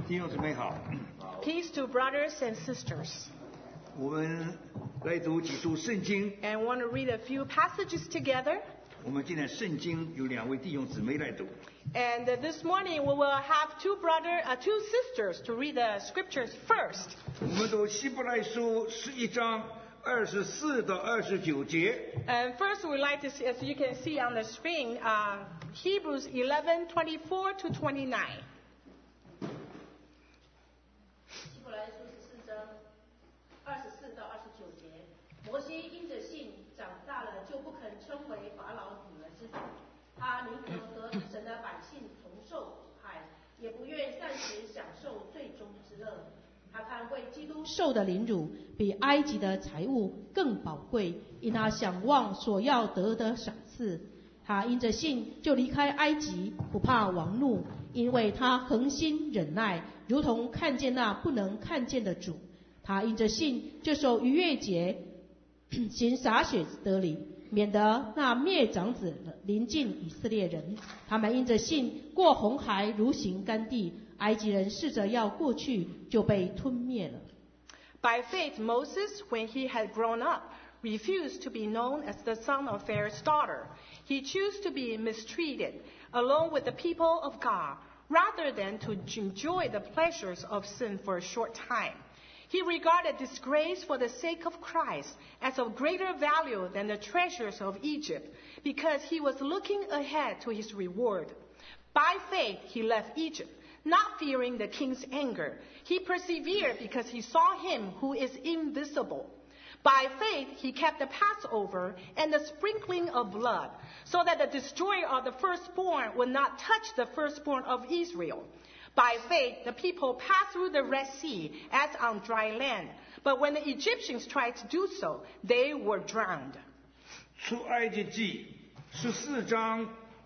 弟兄姊妹好。 Peace to brothers and sisters. 我们来读几处圣经。 And I want to read a few passages together. 我们今天圣经有2位弟兄姊妹来读。 And this morning we will have two sisters to read the scriptures first. 我们读希伯来书11章24到29节。 And first we'd like to see, as you can see on the screen, Hebrews 11:24 to 29. 希伯来书14章24到29节，摩西因着信长大了，就不肯称为法老女儿之子，他宁可和神的百姓同受苦害，也不愿暂时享受最终之乐。他看为基督受的凌辱，比埃及的财物更宝贵，因他想望所要得的赏赐。他因着信就离开埃及，不怕王怒，因为他恒心忍耐，如同看见那不能看见的主。他因着信就守逾越节，行洒血得礼，免得那灭长子临近以色列人。他们因着信过红海，如行干地，埃及人试着要过去，就被吞灭了。 By faith, Moses, when he had grown up, refused to be known as the son of Pharaoh's daughter. He chose to be mistreated along with the people of God, rather than to enjoy the pleasures of sin for a short time. He regarded disgrace for the sake of Christ as of greater value than the treasures of Egypt, because he was looking ahead to his reward. By faith, he left Egypt, not fearing the king's anger. He persevered because he saw him who is invisible. By faith, he kept the Passover and the sprinkling of blood, so that the destroyer of the firstborn would not touch the firstborn of Israel. By faith, the people passed through the Red Sea as on dry land. But when the Egyptians tried to do so, they were drowned. 出埃及记14章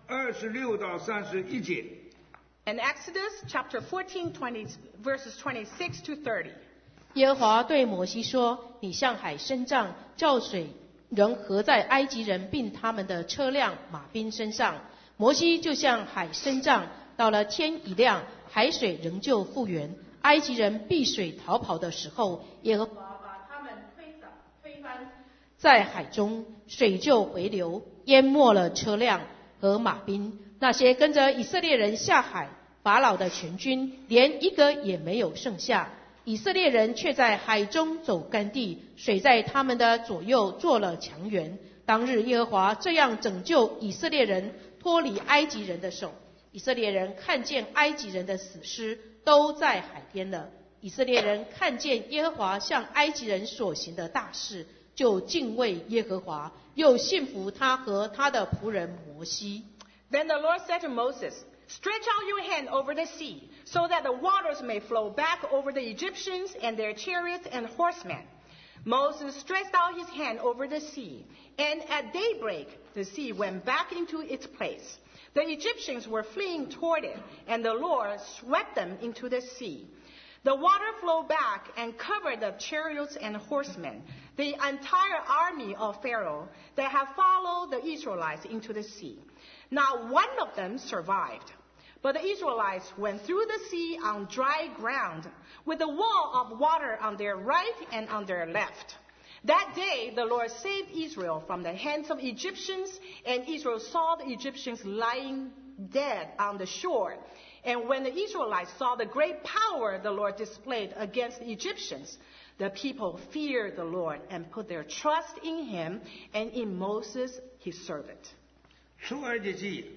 26到31节。 And Exodus chapter 14, verses 26 to 30. 耶和华对摩西说：“你向海伸杖，叫水仍合在埃及人并他们的车辆、马兵身上。”摩西就向海伸杖，到了天一亮，海水仍旧复原。埃及人避水逃跑的时候，耶和华把他们推翻在海中，水就回流，淹没了车辆和马兵。那些跟着以色列人下海，法老的全军连一个也没有剩下。以色列人却在海中走干地，水在他们的左右做了墙垣。当日耶和华这样拯救以色列人脱离埃及人的手。以色列人看见埃及人的死尸都在海边了。以色列人看见耶和华向埃及人所行的大事，就敬畏耶和华，又信服他和他的仆人摩西。 Then the Lord said to Moses,Stretch out your hand over the sea, so that the waters may flow back over the Egyptians and their chariots and horsemen. Moses stretched out his hand over the sea, and at daybreak the sea went back into its place. The Egyptians were fleeing toward it, and the Lord swept them into the sea. The water flowed back and covered the chariots and horsemen, the entire army of Pharaoh that had followed the Israelites into the sea. Not one of them survived. But the Israelites went through the sea on dry ground, with a wall of water on their right and on their left. That day the Lord saved Israel from the hands of Egyptians, and Israel saw the Egyptians lying dead on the shore. And when the Israelites saw the great power the Lord displayed against the Egyptians, the people feared the Lord and put their trust in him and in Moses, his servant. 出埃及记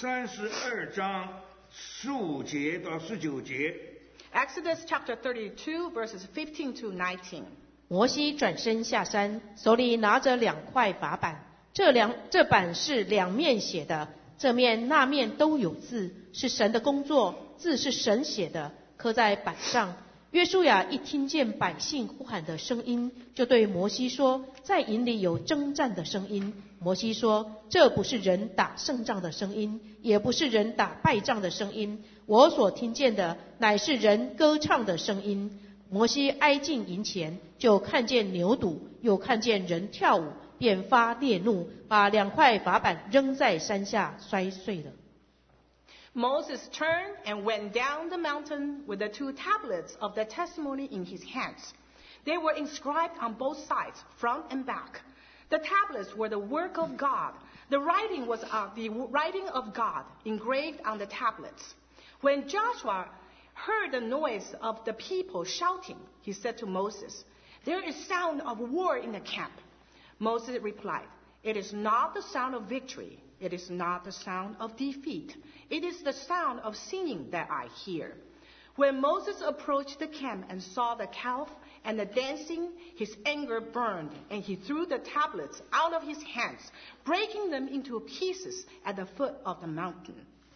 32章15节到19节。 Exodus chapter 32, verses 15 to 19. 摩西转身下山，手里拿着2块法板，这板是2面写的，这面那面都有字，是神的工作，字是神写的，刻在板上。约书亚一听见百姓呼喊的声音，就对摩西说：“在营里有征战的声音。”摩西说：“这不是人打胜仗的声音，也不是人打败仗的声音，我所听见的乃是人歌唱的声音。”摩西挨近营前，就看见牛犊，又看见人跳舞，便发烈怒，把2块法板扔在山下，摔碎了。 Moses turned and went down the mountain with the 2 tablets of the testimony in his hands. They were inscribed on both sides, front and back. The tablets were the work of God. The writing was the writing of God engraved on the tablets. When Joshua heard the noise of the people shouting, he said to Moses, "There is sound of war in the camp." Moses replied, "It is not the sound of victory. It is not the sound of defeat. It is the sound of singing that I hear." When Moses approached the camp and saw the calf and the dancing, his anger burned, and he threw the tablets out of his hands, breaking them into pieces at the foot of the mountain.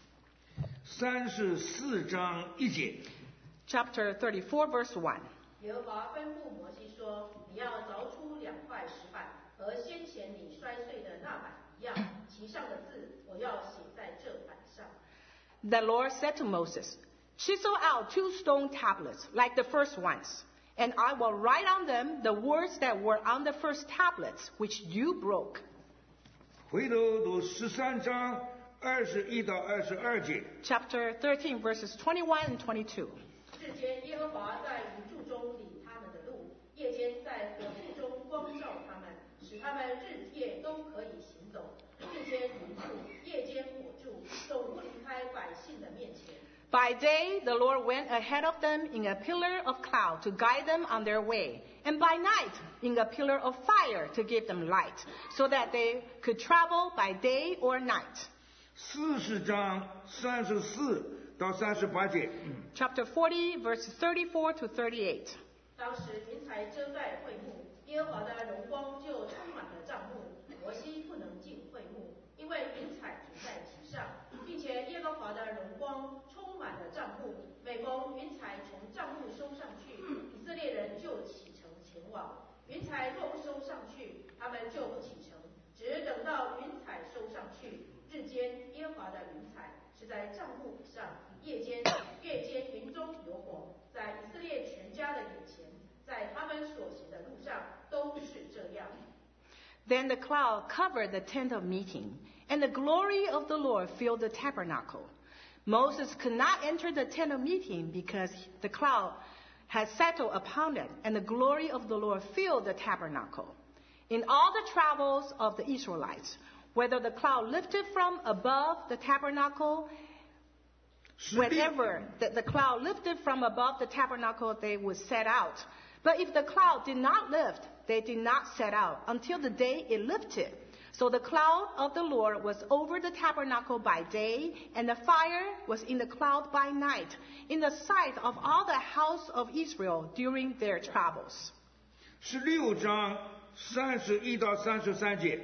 34章1节。 Chapter 34, verse 1. 耶和华吩咐摩西说：“你要凿出2块石板，和先前你摔碎的那板一样，其上的字我要写在这板上。” The Lord said to Moses, "Chisel out 2 stone tablets like the first ones, and I will write on them the words that were on the first tablets, which you broke." 回头读13章21到22节。 Chapter 13, verses 21 and 22. 日间耶和华在云柱中领他们的路，夜间在火柱中光照他们，使他们日夜都可以行走。日间云柱，夜间火柱，总不离开百姓的面前。 By day, the Lord went ahead of them in a pillar of cloud to guide them on their way, and by night in a pillar of fire to give them light, so that they could travel by day or night. 40章34到38节。 Chapter 40, verses 34 to 38. 当时云彩遮盖会幕，耶和华的荣光就充满了帐幕，摩西不能进会幕，因为云彩停在其上，并且耶和华的荣光充满了帐幕。每逢云彩从帐幕收上去，以色列人就启程前往；云彩若不收上去，他们就不启程，只等到云彩收上去。日间耶和华的云彩是在帐幕以上，夜间云中有火，在以色列全家的眼前，在他们所行的路上都是这样。 Then the cloud covered the tent of meeting, and the glory of the Lord filled the tabernacle. Moses could not enter the tent of meeting because the cloud had settled upon it, and the glory of the Lord filled the tabernacle. In all the travels of the Israelites, whether the cloud lifted from above the tabernacle, whenever the cloud lifted from above the tabernacle, they would set out. But if the cloud did not lift, they did not set out until the day it lifted. So the cloud of the Lord was over the tabernacle by day, and the fire was in the cloud by night, in the sight of all the house of Israel during their travels. 16章31到33节。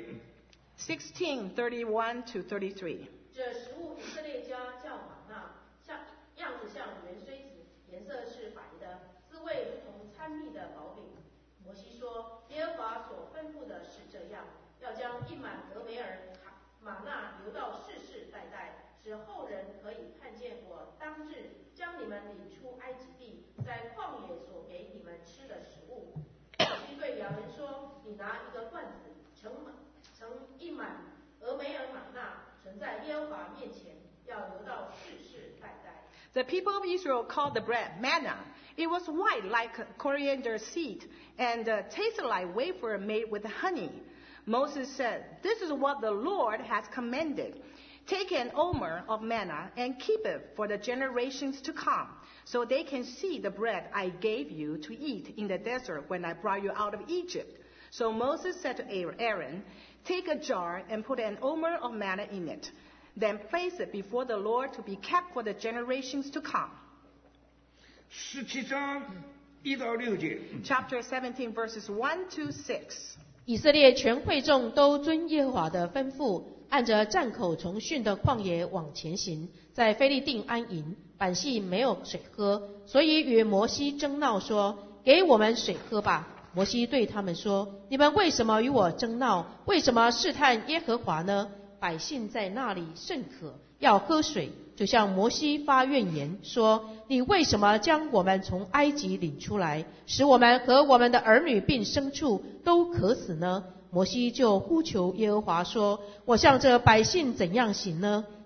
16:31 to 33. 这食物以色列家叫玛纳，样子像圆锥子，颜色是白的，滋味如同参蜜的薄饼。摩西说：“耶和华所吩咐的是这样，要将一满俄梅尔玛纳留到世世代代，使后人可以看见我当日将你们领出埃及地，在旷野所给你们吃的食物。”摩西对亚伦说：“你拿一个罐子盛一满俄梅尔玛纳，存在耶和华面前，要留到世世代代。” The people of Israel called the bread manna. It was white like coriander seed and tasted like wafer made with honey. Moses said, "This is what the Lord has commanded. Take an omer of manna and keep it for the generations to come, so they can see the bread I gave you to eat in the desert when I brought you out of Egypt." So Moses said to Aaron, "Take a jar and put an omer of manna in it. Then place it before the Lord to be kept for the generations to come." 17章1到6节。 Chapter 17, verses 1 to 6. 以色列全会众都遵耶和华的吩咐，按着站口从逊的旷野往前行，在非利定安营。百姓没有水喝，所以与摩西争闹说：“给我们水喝吧。”摩西对他们说：“你们为什么与我争闹？为什么试探耶和华呢？”百姓在那里甚渴，要喝水，就向摩西发怨言，说：“你为什么将我们从埃及领出来，使我们和我们的儿女并牲畜都渴死呢？”摩西就呼求耶和华说：“我向这百姓怎样行呢？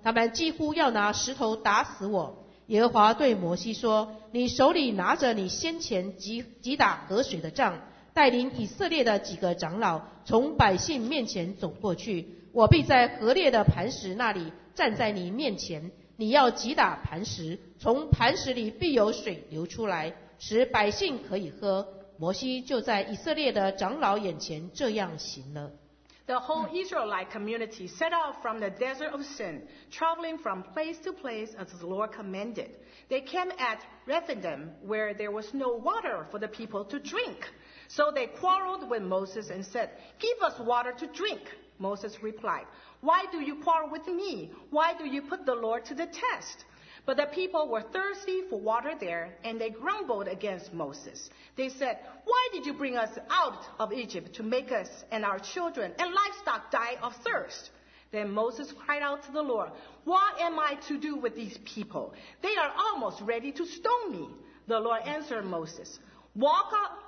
他们几乎要拿石头打死我。耶和华对摩西说：你手里拿着你先前击打河水的杖，带领以色列的几个长老从百姓面前走过去，我必在河裂的磐石那里站在你面前，你要击打磐石，从磐石里必有水流出来，使百姓可以喝。摩西就在以色列的长老眼前这样行了。 The whole Israelite community set out from the desert of Sin, traveling from place to place as the Lord commanded. They came at Rephidim, where there was no water for the people to drink. So they quarreled with Moses and said, "Give us water to drink." Moses replied, "Why do you quarrel with me? Why do you put the Lord to the test?" But the people were thirsty for water there, and they grumbled against Moses. They said, "Why did you bring us out of Egypt to make us and our children and livestock die of thirst?" Then Moses cried out to the Lord, "What am I to do with these people? They are almost ready to stone me." The Lord answered Moses, Walk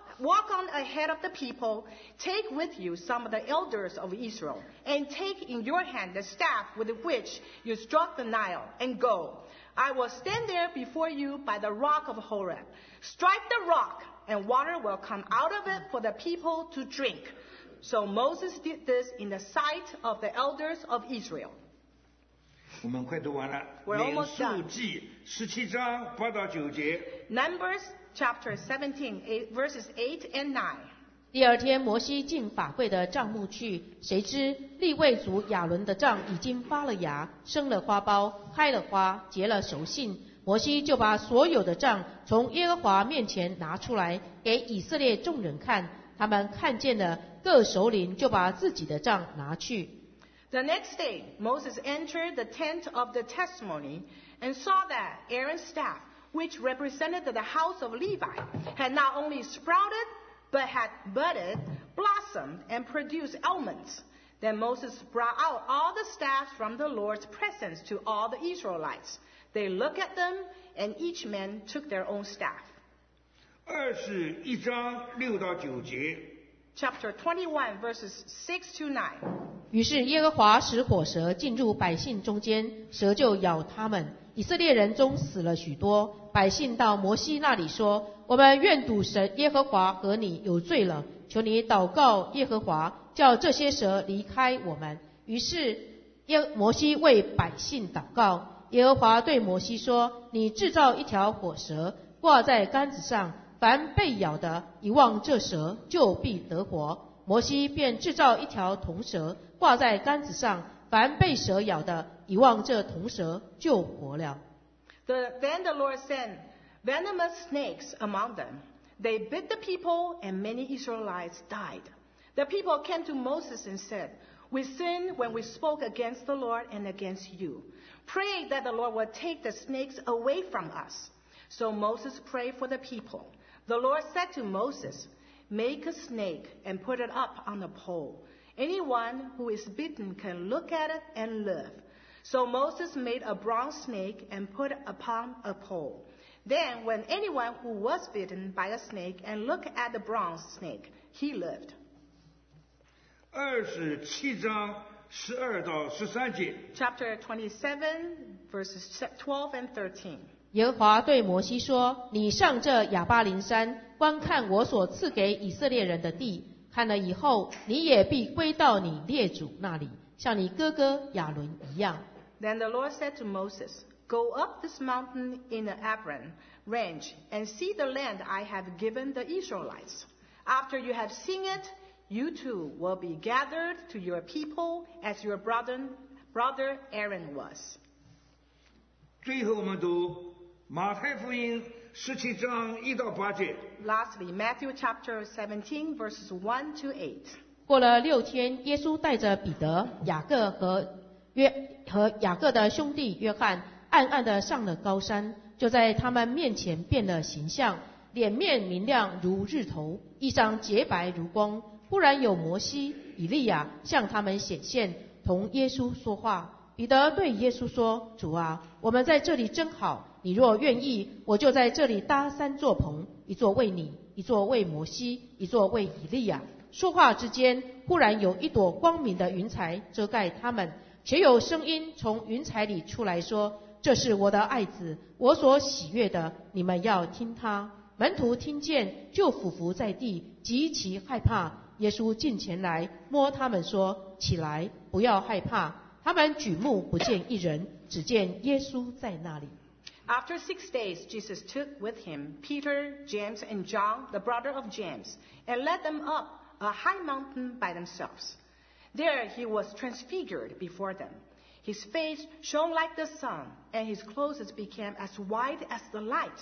on ahead of the people, take with you some of the elders of Israel, and take in your hand the staff with which you struck the Nile, and go. I will stand there before you by the rock of Horeb. Strike the rock, and water will come out of it for the people to drink. So Moses did this in the sight of the elders of Israel. 我们快读完了。 We're 民 almost 数 done. 记17章8到9节。 Numbers chapter 17, verses 8 and 9. 第二天，摩西进法柜的帐幕去，谁知利未族亚伦的杖已经发了芽，生了花苞，开了花，结了熟杏。摩西就把所有的杖从耶和华面前拿出来，给以色列众人看。他们看见了，各首领就把自己的杖拿去。 The next day, Moses entered the tent of the testimony and saw that Aaron's staff, which represented the house of Levi, had not only sprouted, but had budded, blossomed, and produced almonds. Then Moses brought out all the staffs from the Lord's presence to all the Israelites. They looked at them, and each man took their own staff. 21章6到9节。 Chapter 21, verses 6 to 9. 于是耶和华使火蛇进入百姓中间，蛇就咬他们。以色列人中死了许多。百姓到摩西那里说：我们愿赌神耶和华和你有罪了，求你祷告耶和华，叫这些蛇离开我们。于是摩西为百姓祷告。耶和华对摩西说：你制造一条火蛇，挂在杆子上，凡被咬的，一望这蛇，就必得活。摩西便制造一条铜蛇，挂在杆子上，凡被蛇咬的，一望这铜蛇，就活了。 Then the Lord sent venomous snakes among them. They bit the people, and many Israelites died. The people came to Moses and said, "We sinned when we spoke against the Lord and against you. Pray that the Lord will take the snakes away from us." So Moses prayed for the people. The Lord said to Moses, "Make a snake and put it up on a pole. Anyone who is bitten can look at it and live." So Moses made a bronze snake and put it upon a pole. Then when anyone who was bitten by a snake and looked at the bronze snake, he lived. 27章12到13节。 Chapter 27, verses 12 and 13. 耶和华对摩西说：你上这亚巴琳山，观看我所赐给以色列人的地。看了以后，你也必归到你列祖那里，像你哥哥亚伦一样。 Then the Lord said to Moses, "Go up this mountain in the Abram range and see the land I have given the Israelites. After you have seen it, you too will be gathered to your people as your brother Aaron was." 最后我们读马太福音17章1到8节。 Lastly, Matthew chapter 17, verses 1 to 8. 过了6天，耶稣带着彼得、雅各和雅各的兄弟约翰，暗暗地上了高山，就在他们面前变了形象，脸面明亮如日头，衣裳洁白如光。忽然有摩西、以利亚向他们显现，同耶稣说话。彼得对耶稣说：主啊，我们在这里真好，你若愿意，我就在这里搭3座棚，一座为你，一座为摩西，一座为以利亚。说话之间，忽然有一朵光明的云彩遮盖他们， 且有声音从云彩里出来说：这是我的爱子，我所喜悦的，你们要听他。门徒听见，就俯伏在地，极其害怕。耶稣近前来摸他们说：起来，不要害怕。他们举目不见一人，只见耶稣在那里。 After 6 days, Jesus took with him Peter, James, and John, the brother of James, and led them up a high mountain by themselves. There he was transfigured before them. His face shone like the sun, and his clothes became as white as the light.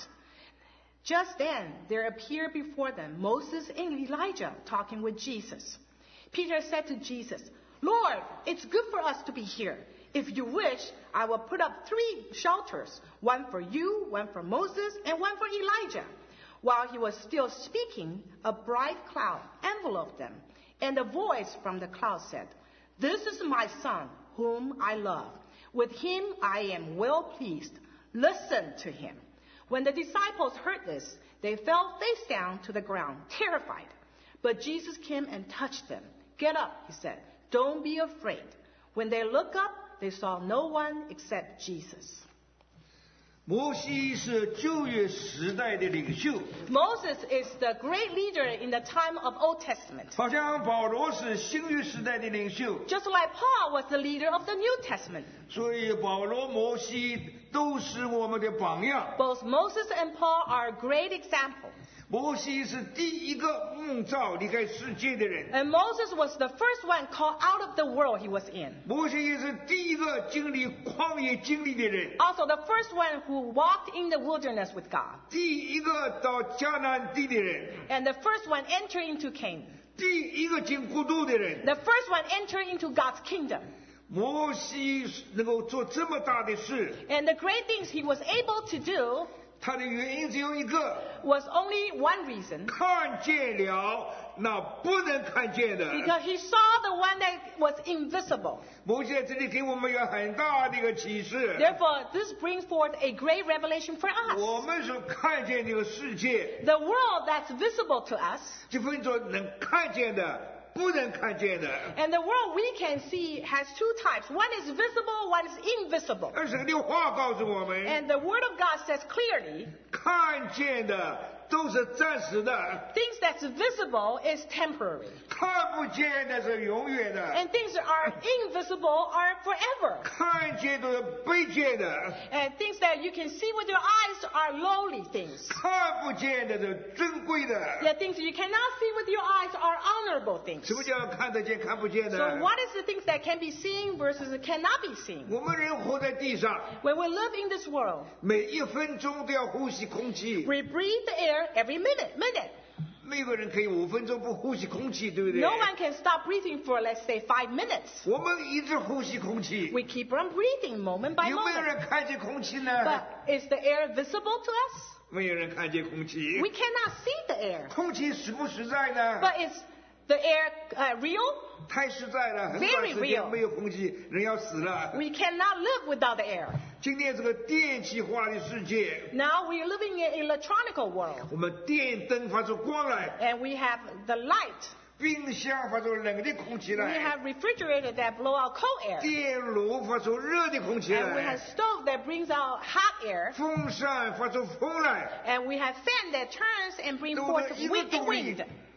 Just then there appeared before them Moses and Elijah talking with Jesus. Peter said to Jesus, Lord, it's good for us to be here. If you wish, I will put up 3 shelters, one for you, one for Moses, and one for Elijah. While he was still speaking, a bright cloud enveloped them, and a voice from the cloud said, This is my son, whom I love. With him I am well pleased. Listen to him. When the disciples heard this, they fell face down to the ground, terrified. But Jesus came and touched them. Get up, he said. Don't be afraid. When they looked up, they saw no one except Jesus. 摩西是旧约时代的领袖， Moses is the great leader in the time of Old Testament. 好像保罗是新约时代的领袖， Just like Paul was the leader of the New Testament. 所以保罗、摩西都是我们的榜样。 Both Moses and Paul are a great example. 摩西是第一个蒙召离开世界的人， And Moses was the first one called out of the world he was in. 摩西也是第一个经历旷野经历的人， Also the first one who walked in the wilderness with God. 第一个到迦南地的人， And the first one entered into Canaan. 第一个进国度的人。 The first one entered into God's kingdom. 摩西能够做这么大的事， And the great things he was able to do 他的原因只有一个， was only one reason. 看见了那不能看见的。 Because he saw the one that was invisible. 摩西在这里给我们有很大的一个启示。 Therefore, this brings forth a great revelation for 我 us. 们所看见这个世界， The world that's visible to us 就分作能看见的、不能看见的。 and the world we can see has 2 types. One is visible, one is invisible. 而神的话告诉我们， And the Word of God says clearly, 看见的都是暂时的， things that's visible is temporary. 看不见的是永远的。 And things that are invisible are forever. 看见的是被见的， And things that you can see with your eyes are lowly things. 看不见的是尊贵的。 Yet things you cannot see with your eyes are honorable things. 什么叫看得见、看不见的？ So what is the things that can be seen versus cannot be seen? 我们人活在地上， When we live in this world, 每1分钟都要呼吸空气， we breathe the air every minute. 没有人可以5分钟不呼吸空气，对不对？ No one can stop breathing for, let's say, 5 minutes. 我们一直呼吸空气， We keep on breathing moment by 有没有 moment. 人看见空气呢？ But is the air visible to us? 没有人看见空气。 We cannot see the air. 空气实不实在呢？ But is the air real? 太实在了，很短 Very 时 real. 间没有空气，人要死了。 We cannot live without the air. 今天这个电气化的世界， Now we are living in an electronic world. 我们电灯发出光来， And we have the light. 冰箱发出冷的空气 We 来， have refrigerators that blow out cold air. 电炉发出热的空气 And we 来 have，stove that brings out hot air. 风扇发出风来， And we have fan that turns and brings 都 forth 是一个 wind. 动力。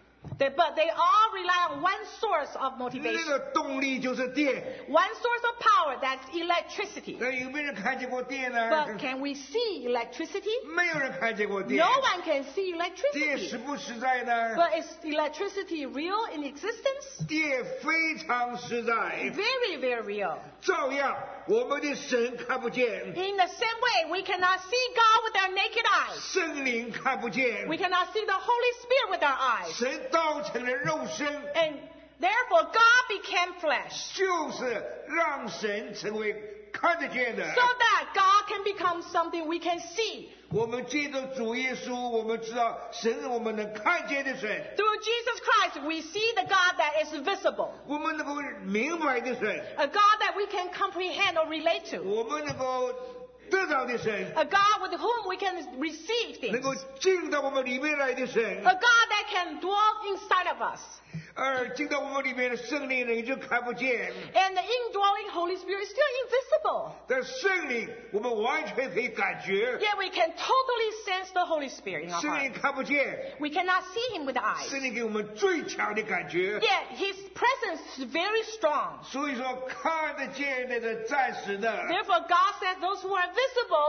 But they all rely on one source of 那 motivation. 个动力就是电。 One source of power, that's electricity. 那有没有人看见过电呢？ But can we see electricity? 没有人看见过电。 No one can see 电实 electricity. 不实在呢？ But is electricity real in existence? 电非常实在， Very, very real. 照样我们的神看不见， In the same way, we cannot see God with our naked eyes. 圣灵看不见 We，cannot see the Holy Spirit with our eyes. 神道成了肉身， And therefore, God became flesh 就是让神成为看得见的。 so that God can become something we can see. 我们借着主耶稣，我们知道神是我们能看见的神， Through Jesus Christ, we see the God that is visible, 我们能够明白的神， a God that we can comprehend or relate to, 我们能够得到的神， a God with whom we can receive 能 things, 够进到我们里面来的神 a，God that can dwell inside of us. 而进到我们里面的圣灵人就看不见。 And the indwelling Holy Spirit is still invisible. 但圣灵我们完全可以感觉， Yet we can totally sense the Holy Spirit in our 圣灵 heart. 看不见， We cannot see Him with the eyes. 圣灵给我们最强的感觉。 Yet His presence is very strong. 所以说看得见那是暂时的， Therefore, God says those who are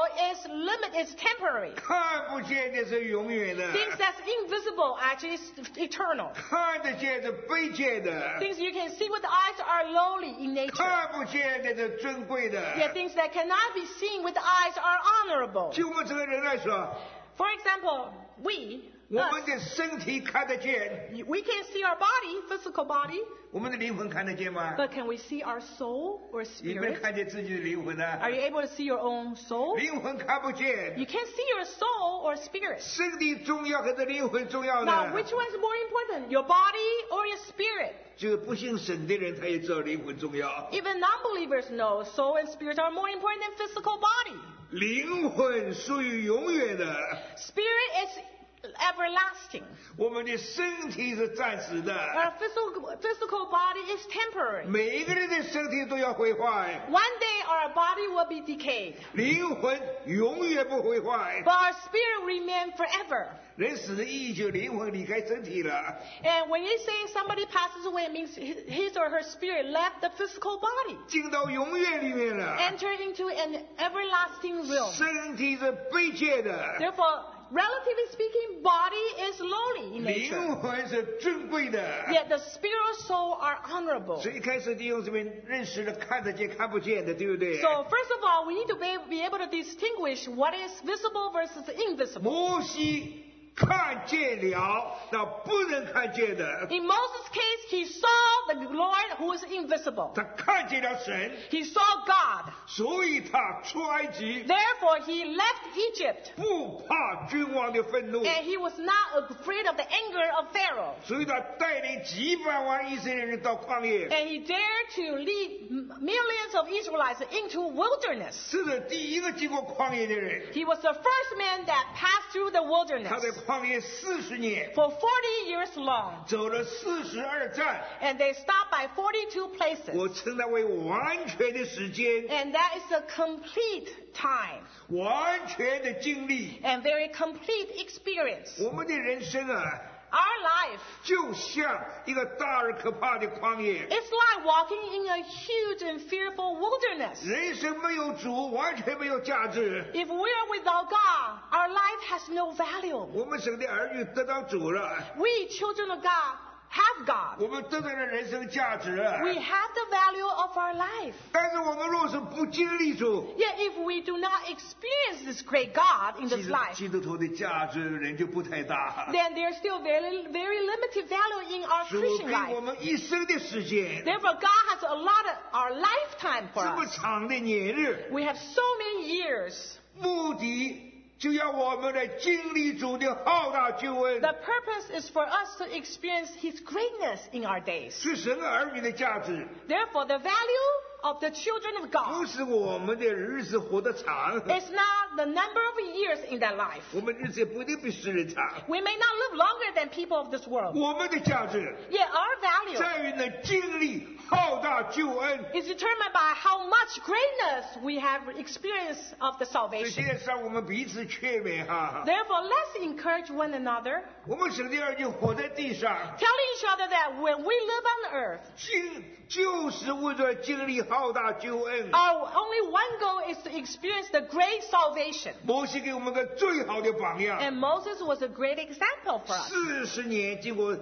visible is temporary. 看不见的是永远的， Things that's invisible actually is eternal. 看得见是卑贱的， Things you can see with the eyes are lowly in nature. 看不见的是尊贵的。 Yet things that cannot be seen with the eyes are honorable. 就我们这个人来说， For example, we 我们的身体看得见， can see our body, physical body, 我们的灵魂看得见吗？ but can we see our soul or 你们 spirit? 看见自己的灵魂呢？ Are you able to see your own soul? 灵魂看不见， You can't see your soul or spirit. 身体重要还是灵魂重要 Now, 呢？ which one is more important, your body or your spirit? 这个不信神的人，他也知道灵魂重要。 Even non-believers know soul and spirit are more important than physical body. 灵魂属于永远的， Spirit is everlasting. 我们的身体是暂时的。 Our physical body is temporary. 每一个人的身体都要毁坏， One day our body will be decayed, 灵魂永远不毁坏。 but our spirit remain forever. 人死的意义就灵魂离开身体了。 And when you say somebody passes away, it means his or her spirit left the physical body, 进到永远里面了。 entered into an everlasting realm. 身体是卑贱的， Therefore, relatively speaking, body is lowly in 灵 nature. 魂是尊贵的。 Yet the spirit or soul are honorable. 所以一开始弟兄姊妹认识了看得见看不见的，对不对？ So first of all, we need to be able to distinguish what is visible versus invisible. 摩西看见了那不能看见的， In Moses' case, he saw the Lord who is invisible. 他看见了神， He saw God. 所以他出埃及， Therefore, he left Egypt. 不怕君王的愤怒， And he was not afraid of the anger of Pharaoh. 所以他带领几百万以色列人到旷野。 And he dared to lead millions of Israelites into wilderness. 这是第一个经过旷野的人， He was the first man that passed through the 他 wilderness 在旷野40年， for 40 years long. 走了42站， And they stopped by 42 places. 我称它为完全的时间， And that is a complete time 完全的经历。 and very complete experience. 我们的人生啊， Our life 就像一个大而可怕的旷野。 is like walking in a huge and fearful wilderness. 人生没有主，完全没有价值。 If we are without God, our life has no value. 我们生的儿女得到主了， We, children of God, have God. 我们得到了人生价值。 We have the value of our life. 但是我们若是不经历主， Yet if we do not experience this great God in 基 this 督 life, 基督徒的价值人就不太大。 then there's still very, very limited value in our 主 Christian 给我 life. 们一生的时间， Therefore, God has allotted our lifetime for 这么 us. 长的年日， We have so many years. 目的就要我们来经历主的浩大救恩。 The purpose is for us to experience His greatness in our days. 是神儿女的价值， Therefore, the value of the children of 不 God 是我们的日子活得长， is not the number of years in that life. 我们日子也不一定比世人长。 We may not live longer than people of this world. 我们的价值 Yet our value 在于能经历浩大救恩。 is determined by how much greatness we have experienced of the 所以 salvation. 现在让我们彼此劝勉哈。 Therefore, let's encourage one another, 我们神的儿女活在地上， telling each other that when we live on earth, 就是为了经历浩大救恩。 our only one goal is to experience the great salvation. 摩西给我们个最好的榜样。 And Moses was a great example for us. 40年经过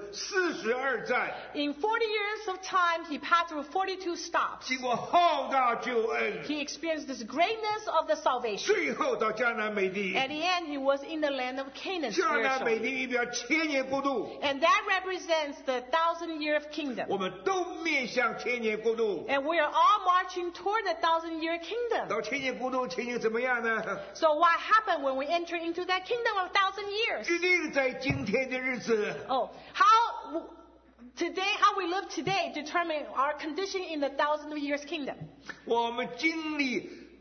42站， In 40 years of time, he passed through 42 stops. 经过浩大救恩， He experienced this greatness of the salvation. 最后到迦南美地。 At the end, he was in the land of Canaan 迦南美 spiritually. 地预表千年国度， And that represents the 1,000-year kingdom. 我们都面向千年国度。 And we are all marching toward the 1,000-year kingdom. 到千年国度情形怎么样呢？ So what happened when we enter into that kingdom of 1,000 years? 一定在今天的日子， Oh, how we live today determine our condition in the 1,000 years kingdom. 我们经历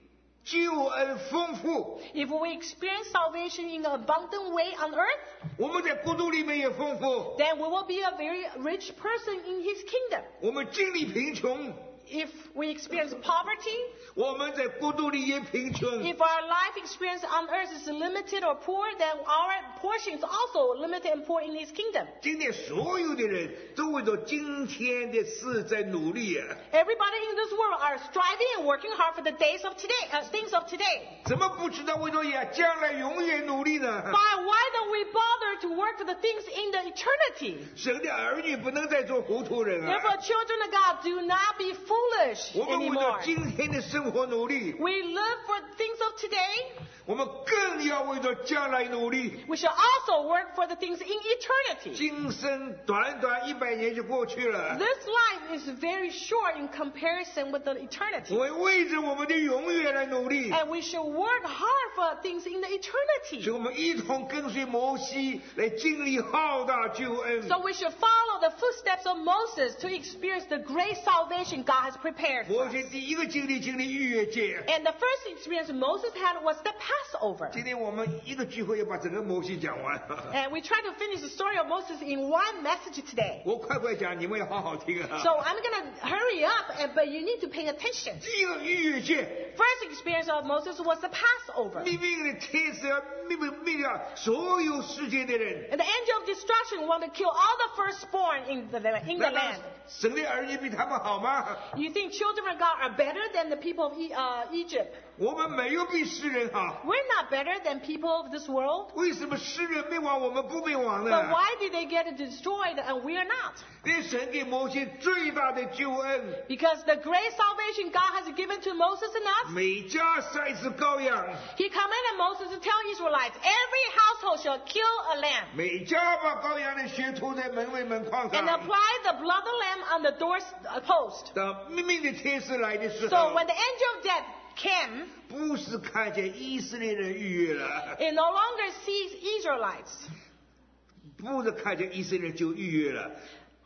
救恩丰富， If we experience salvation in an abundant way on earth, 我们在国度里面也丰富。 then we will be a very rich person in His kingdom. 我们经历贫穷， If we experience poverty, 我们在国度里也贫穷。 if our life experience on earth is limited or poor, then our portion is also limited and poor in His kingdom. 今天所有的人都为着今天的事在努力啊！ Everybody in this world are striving and working hard for the days of today, things of today. 怎么不知道为着将来永远努力呢？ But why don't we bother to work for the things in the eternity? 神的儿女不能再做糊涂人 Therefore, 啊！ children of God, do not be foolish 我们为 anymore. 着今天的生活努力， We live for things of today. 我们更要为着将来努力。 We shall also work for the things in eternity. 今生短短100年就过去了， This life is very short in comparison with the eternity. 我们为着我们的永远来努力。 And we should work hard for things in the 所以 eternity. 我们一同跟随摩西来经历浩大救恩。 So we should follow the footsteps of Moses to experience the great salvation God has prepared for 摩 us. 西第一个经历逾越节。 And the first experience Moses had was the Passover. 今天我们一个聚会要把整个摩西讲完。 And we try to finish the story of Moses in one message today. 我快快讲，你们要好好听啊！ So I'm going to hurry up, but you need to pay attention. 第一个逾越节， First experience of Moses was the Passover. 命令的天使要命令所有世界的人。 And the angel of destruction wanted to kill all the firstborn in the 难 land. 道神的儿女比他们好吗？ You think children of God are better than the people of Egypt? 我们没有比世人好。 We're not better than people of this world. 为什么世人灭亡，我们不灭亡 But 呢？ why did they get destroyed and we are not? 因为神给摩西最大的救恩， Because the great salvation God has given to Moses and us, 每家杀一只羔羊， He commanded Moses to tell Israelites, every household shall kill a lamb 每家把羔羊的血涂在门卫门框 and 上。 apply the blood of the lamb on the door post. 当命令的天使来的时 So 候， when the angel of death came, 不是看见以色列人逾越了， it no longer sees Israelites. 不是看见以色列人就逾越了，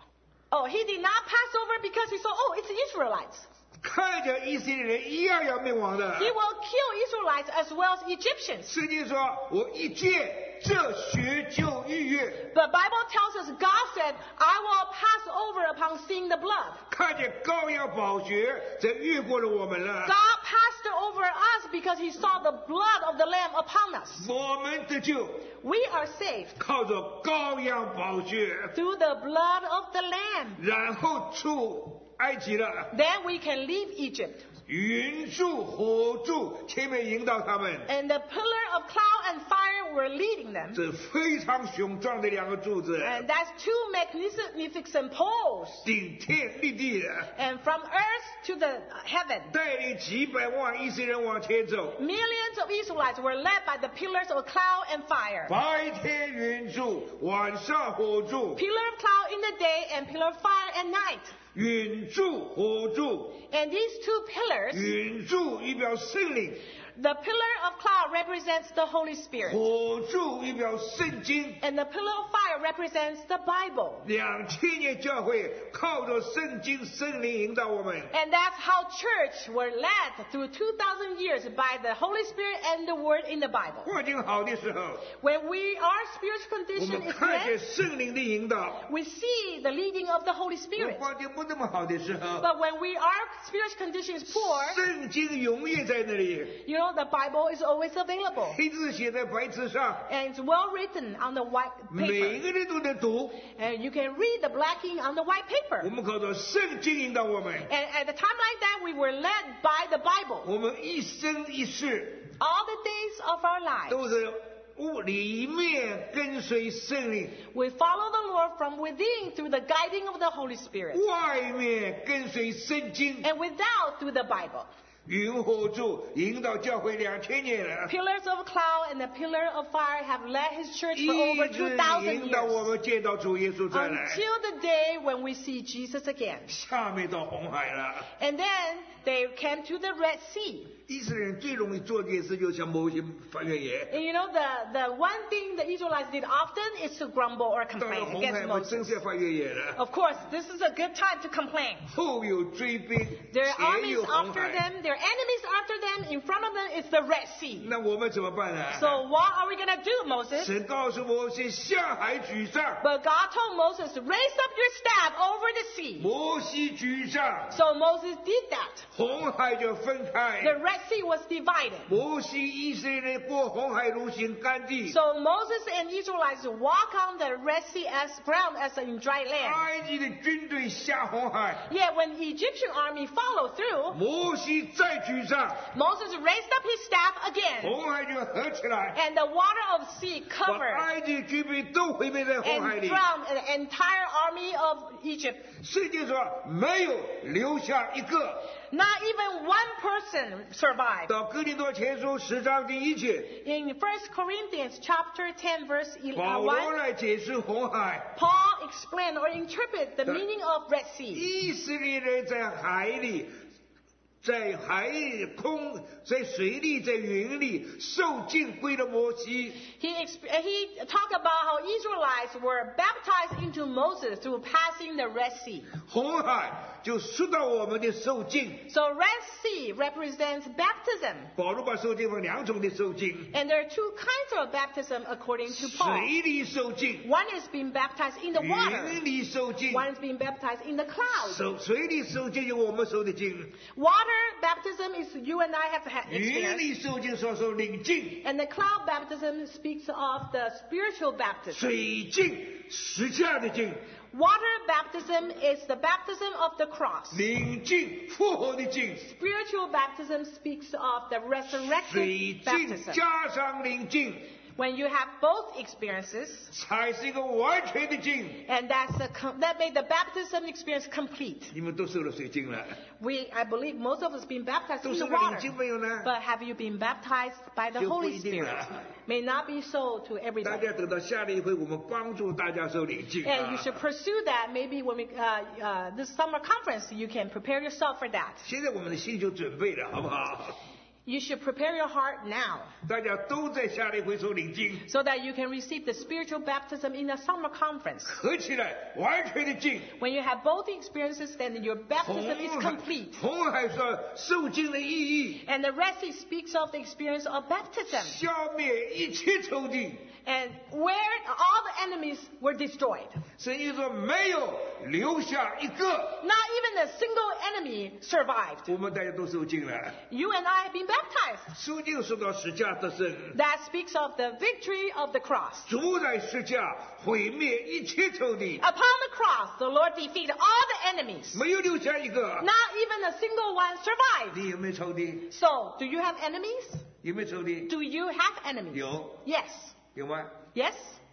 Oh, he did not pass over because he saw, oh, it's Israelites. 看见以色列人一样要灭亡的。 He will kill Israelites as well as Egyptians. 圣经说：“我一见这血就逾越。” The Bible tells us, God said, I will pass over upon seeing the blood. 看见羔羊宝血，这越过了我们了。 God passed over us because he saw the blood of the Lamb upon us. 我们得救， We are saved 靠着羔羊宝血， through the blood of the Lamb. 然后出埃及了。 Then we can leave Egypt. 云柱火柱前面引导他们， And the pillar of cloud and fire were leading them. 这非常雄壮的两个柱子， And that's two magnificent poles. 顶天立地的， And from earth to the heaven. 带领几百万以色列人往前走。 Millions of Israelites were led by the pillars of cloud and fire. 白天云柱，晚上火柱， Pillar of cloud in the day and pillar of fire at night. 云柱火柱， And these two pillars, 云柱预表圣灵， the pillar of cloud represents the Holy Spirit. 火柱预表圣经。 And the pillar of fire represents the Bible. 2000年教会靠着圣经圣灵引导我们。 And that's how church were led through 2,000 years by the Holy Spirit and the Word in the Bible. 环境好的时候， When our spiritual 我 condition 们 is 看见 great, 圣灵的引导； we see the leading of the Holy 我 Spirit. 环境不那么好的时候， But when our spiritual condition is poor, 圣经永远在那里， you know, the Bible is always available. 黑字写在白纸上， And it's well written on the white 每 paper. 个人都能读。 And you can read the black ink on the white 我 paper. 们靠着圣经引导我们， And at a time like that, we were led by the Bible. 我们一生一世 All the days of our lives, 都是里面跟随圣灵， we follow the Lord from within through the guiding of the Holy Spirit. 外面跟随圣经。 And without through the Bible. 云火柱引导教会2000年了， Pillars of cloud and the pillar of fire have led his church for 一 over 直 2,000 引导我 years. 们见到主耶稣再来。 Until the day when we see Jesus again. 下面到红海了。 And then they came to the Red Sea. 以色列人最容易做的事，就像摩西翻越野。 And you know, the one thing the Israelites did often is to grumble or 到了 complain 红海， against 我真 Moses. 是要翻越野了。 Of course, this is a good time to complain. 后有追兵， Their 前 armies 有红 after 海。 them, their enemies after them, in front of them, is the Red Sea. 那我们怎么办呢？ So what are we going to do, Moses? 神告诉摩西向海举上， But God told Moses, raise up your staff over the sea. 摩西举上， So Moses did that. 红海就分开。 The Red Sea was divided. 摩西以色列人过红海如行干地， So Moses and Israelites walk on the Red Sea as ground as in dry land. 埃及的军队下红海， Yet when the Egyptian army followed through, 摩西再举上， Moses raised up his staff again, 红海就合起来， and the water of the sea 把 covered 埃及军兵都毁灭在红海 and 里。 drowned an entire army of Egypt. 圣经说没有留下一个。 Not even one person survived. 到哥林多前书10章第1节， In 1 Corinthians chapter 10 verse 保罗 1, 来解释红海。 Paul explained or interpreted the meaning of Red Sea. 以色列人在海里，在海空，在水里，在云里受浸归了摩西。 He talked about how Israelites were baptized into Moses through passing the Red Sea. 红海就说到我们的受浸。 So Red Sea represents baptism. 保罗把受浸分2种的受浸， And there are two kinds of baptism according to Paul. 水里受浸， One is being baptized in the water. 云里受浸。 One is being baptized in the clouds. 水里受浸有我们受的浸， Water baptism is you and I have had 云 experience. 里受浸说受领浸， And the cloud baptism speaks of the spiritual baptism. 水浸十架的浸， Water baptism is the baptism of the cross. 领浸复活的浸， Spiritual baptism speaks of the 水 resurrected 浸 baptism. 加上领浸， When you have both experiences, 才是一个完全的浸。 and that made the baptism experience complete. 你们都受了水浸了， I believe most of us been baptized 都 in 受 the 了领 water. 浸没有呢？ But have you been baptized by the 就不 Holy 一定 Spirit? 了。 May not be so to 大 everybody. 家等到下了一回，我们帮助大家受领浸 And you 啊。 should pursue that. Maybe when we this summer conference, you can prepare yourself for that. 现在我们的心就准备了，好不好？ You should prepare your heart now 大家都在下了一回受领浸， so that you can receive the spiritual baptism in the summer conference. 合起来完全的浸。 When you have both experiences, then your baptism is 红海 complete. 红海说受浸的意义， And the Red Sea speaks of the experience of baptism 消灭一切仇敌。 and where all the enemies were destroyed. 圣经说没有留下一个， Not even a single enemy survived. 我们大家都受浸了。 You and I have been baptized. 受浸受到十架得胜， That speaks of the victory of the cross. 主在十架毁灭一切仇敌， Upon the cross, the Lord defeated all the enemies. 没有留下一个。 Not even a single one survived. 你有没有仇敌？ So, do you have enemies? 有没有仇敌？ Do you have enemies? 有， Yes. 有吗？ Yes?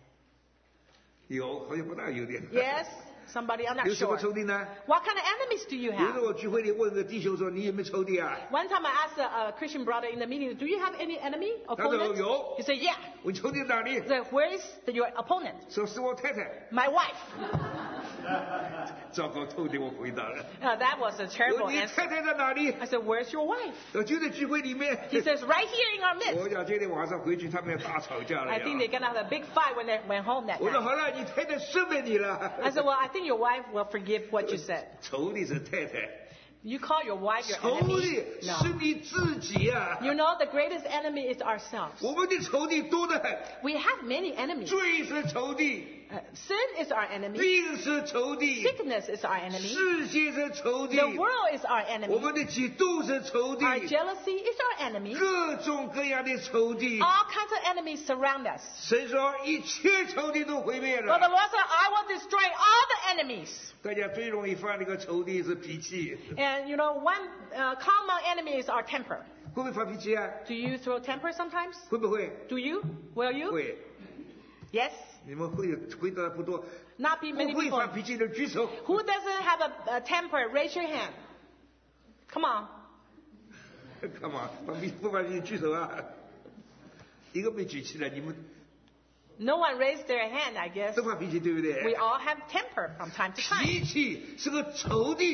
有，好像不大有点。 Yes? Somebody, I'm not 有什么 sure. 仇敌呢？ What kind of enemies do you 有时候 have? 我聚会里问个弟兄说：“你有没有仇敌啊 One time I asked a Christian brother in the meeting, do you have any enemy, opponent? 有。 He said, yeah. 我仇敌哪里 I？” said, where is your opponent? 说是我太太。 My wife. 糟糕，透底我回答了。 That was a 我 terrible 你 answer. 太太在哪里？ I said, where's your wife? 就在聚会里面。 He says, right here in our 我 midst. 讲今天晚上回去他们要大吵架了 I 呀。 think they're going to have a big fight when they went home that 我说 night. 好了，你太太赦免你了。 I said, well, I think your wife will forgive what you said. 仇敌是太太， You call your wife your 仇 enemy? 敌是 No. 你自己啊。 You know, the greatest enemy is ourselves. 我们的仇敌多得很， We have many enemies. 罪是仇敌， Sin is our enemy. 病是仇敌， Sickness is our enemy. 世界是仇敌， The world is our 我 enemy. 们的嫉妒是仇敌， Our jealousy is our enemy. 各种各样的仇敌。 All kinds of enemies surround us. 神说一切仇敌都毁灭 But the 了。 Lord said, I will destroy all the enemies. 大家最容易犯的一个仇敌是脾气， And you know, one common enemy is our temper. 会不会发脾气啊？ Do you throw temper sometimes? 会不会？ Do you? Will you? 会。 Yes? 你们会回答不多， Not be 不 many 会 people. 发脾气的举手。 Who doesn't have a temper? Raise your hand. Come on. Come on，不发脾气举手啊！一个没举起来，你们 No one raised their hand, I guess. 都发脾气，对不 We 对？ all have temper from time to time. 脾气是个仇敌，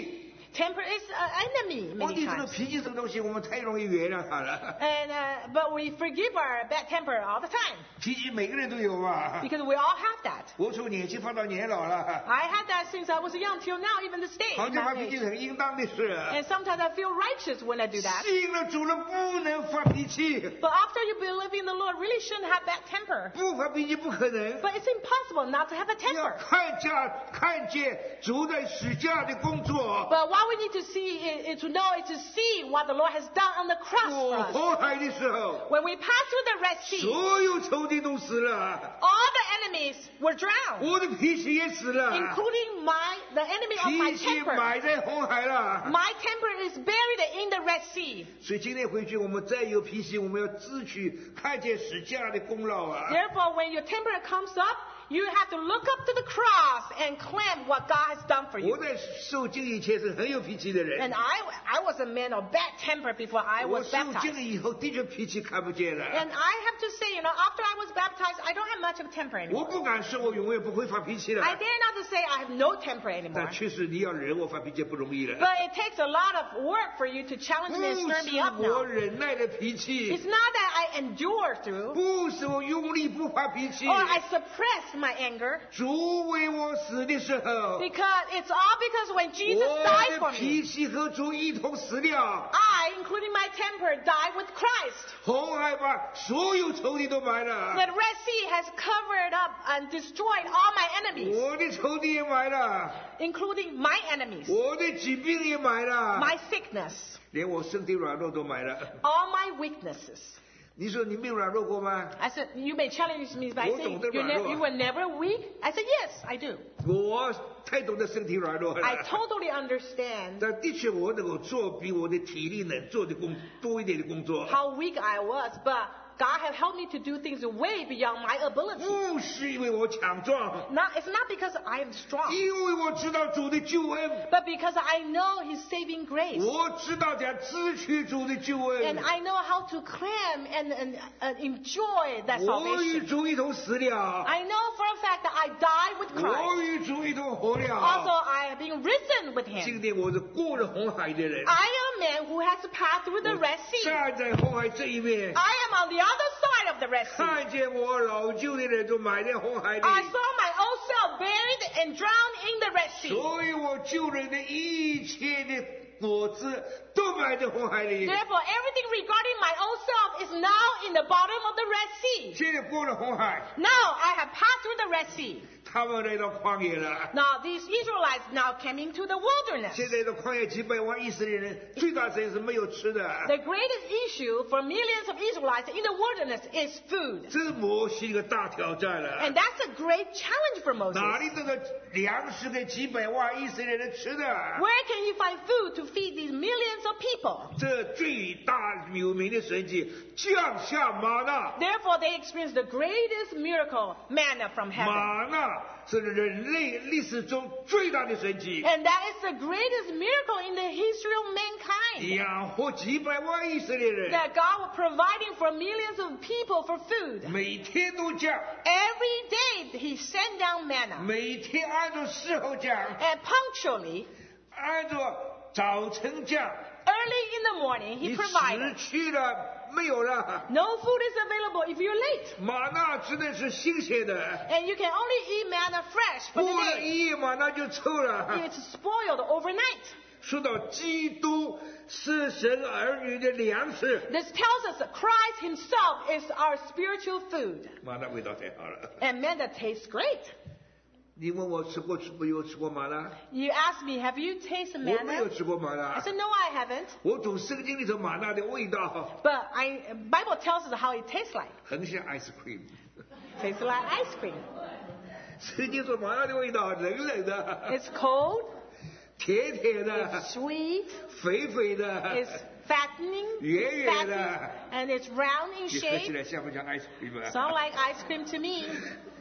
Temper is an enemy 问 many 题这个 times. 脾气这个东西，我们太容易原谅它了。 But we forgive our bad temper all the time 脾气每个人都有嘛。 because we all have that. 我从年轻放到年老了， I had that since I was young till now, even this day. 好 in 像发 my 脾气 age. 是很应当的事。 And sometimes I feel righteous when I do that. 信了主人不能发脾气， But after you believe in the Lord, really shouldn't have bad temper. 不发脾气不可能。 But it's impossible not to have a 要 temper. 看见主在十架的工作。 But what we need to see is to know is to see what the Lord has done on the cross 过 for us. 红海的时候， When we pass through the Red Sea, 所有仇敌都死了， all the enemies were drowned, 我的脾气也死了， including the enemy of my 脾气 temper. 埋在红海了。 My temper is buried in the Red Sea. 所以今天回去，我们再有脾气，我们要自取看见十架的功劳啊！ Therefore, when your temper comes up, you have to look up to the cross and claim what God has done for 我 you. 在受浸以前是很有脾气的 And 人， I was a man of bad temper before I 我 was 受浸 baptized. 了以后，的确脾气看不见了。 And I have to say, after I was baptized, I don't have much of temper 我 anymore. 不敢说我永远不会发脾气了， I dare not to say I have no temper 但 anymore. 确实你要忍我发脾气不容易了。 But it takes a lot of work for you to challenge 不 me and 是 stir me up 我 now. 忍耐的脾气， It's not that I endure through 不是我用力不发脾气。 or I suppress my anger. 主为我死的时候， Because it's all because when Jesus 我 died 的 for me, 脾气和主一同死了。 I, including my temper, died with Christ. 红海把所有仇敌都埋了， The Red Sea has covered up and destroyed all my enemies, 我的仇敌也埋了， including my enemies, 我的疾病也埋了， my sickness, 连我身体软弱都埋了。 all my weaknesses. 你说你没有软弱过吗？ I said, you may challenge me by 我 saying, 懂得软弱。 you were never weak? I said, yes, I do. 我太懂得身体软弱了。 I totally understand 但的确，我能够做比我的体力能做的多一点的工作。 how weak I was, but God has helped me to do things way beyond my ability. 不是因为我强壮， It's not because I am strong, 因为我知道主的救恩， but because I know His saving grace. 我知道怎样支取主的救 And 恩。 I know how to claim and enjoy that 我与 salvation. 主一同死了， I know for a fact that I died with 我 Christ. 与主一同活 Also, 了。 I have been risen with Him. 今天我是过了红海的人， I am a man who has passed through the Red Sea. 站在红海这一面， I am on the other side of the Red Sea. 看见我老旧的人都埋在红海里， I saw my old self buried and drowned in the Red Sea. 所以我救人的一切的果子都埋在红海里。 Therefore, everything regarding my old self is now in the bottom of the Red Sea. 现在过了红海， Now I have passed through the Red Sea. 他们来到旷野了。 Now these Israelites now came into the wilderness. 现在的旷野几百万以色列人，最大声是没有吃的。 The greatest issue for millions of Israelites in the wilderness is food. 这是摩西一个大挑战了。 And that's a great challenge for Moses. 哪里这个粮食给几百万以色列人吃的？ Where can he find food to feed these millions of people? 这最大有名的神迹，降下玛纳。 Therefore, they experienced the greatest miracle, manna from heaven. 玛纳是人类历史中最大的神迹， And that is the greatest miracle in the history of mankind. 养活几百万以色列人， That God was providing for millions of people for food. 每天都降， Every day he sent down manna. 每天按照时候降， And punctually, 按照早晨降。 early in the morning, 你 he provided. 失去了，没有了。 No food is available if you're late. 玛纳只能是新鲜的， And you can only eat manna fresh for 过 the 了 day. 一夜玛纳就臭了。 It's spoiled overnight. 说到基督是神儿女的粮食， This tells us that Christ himself is our spiritual food. 玛纳味道太好了。 And manna tastes great. 你问我没有吃过玛纳？ You asked me, have you tasted 我没有 manna? 吃过玛 I 纳。 said, no, I haven't. 我从圣经里头玛纳的味道 But Bible tells us how it tastes like. 很像 ice cream。 Tastes like ice cream. 圣经说玛纳的味道冷冷的， It's cold, 甜甜的， it's sweet, 肥肥的， it's fattening, 圆圆的， and it's round in 你喝起 shape. 来像不像 ice cream 啊？ Sound like ice cream to me.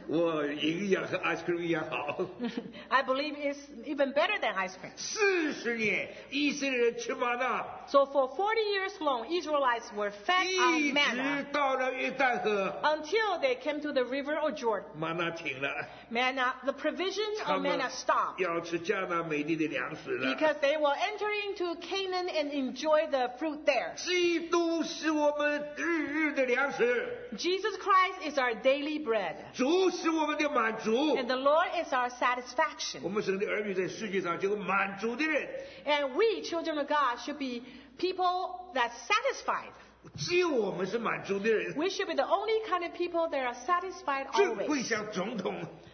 我营养和 ice cream 一样好。 I believe it's even better than ice cream. 40年，以色列人吃玛纳， So for 40 years long, Israelites were fed 一 on 直 manna 到了约旦河， until they came to the river of Jordan. 玛纳停了， Manna, the provision 他 of 们 manna stopped 要吃迦南美地的粮食了。 because they will enter into Canaan and enjoy the fruit there. 基督是我们日日的粮食， Jesus Christ is our daily bread, 主是我们的满足。 and the Lord is our satisfaction. 我们神的儿女在世界上就有满足的人， And we, children of God, should be people that's satisfied. 只有我们是满足的人。 We should be the only kind of people that are satisfied 正会 always. 像总统，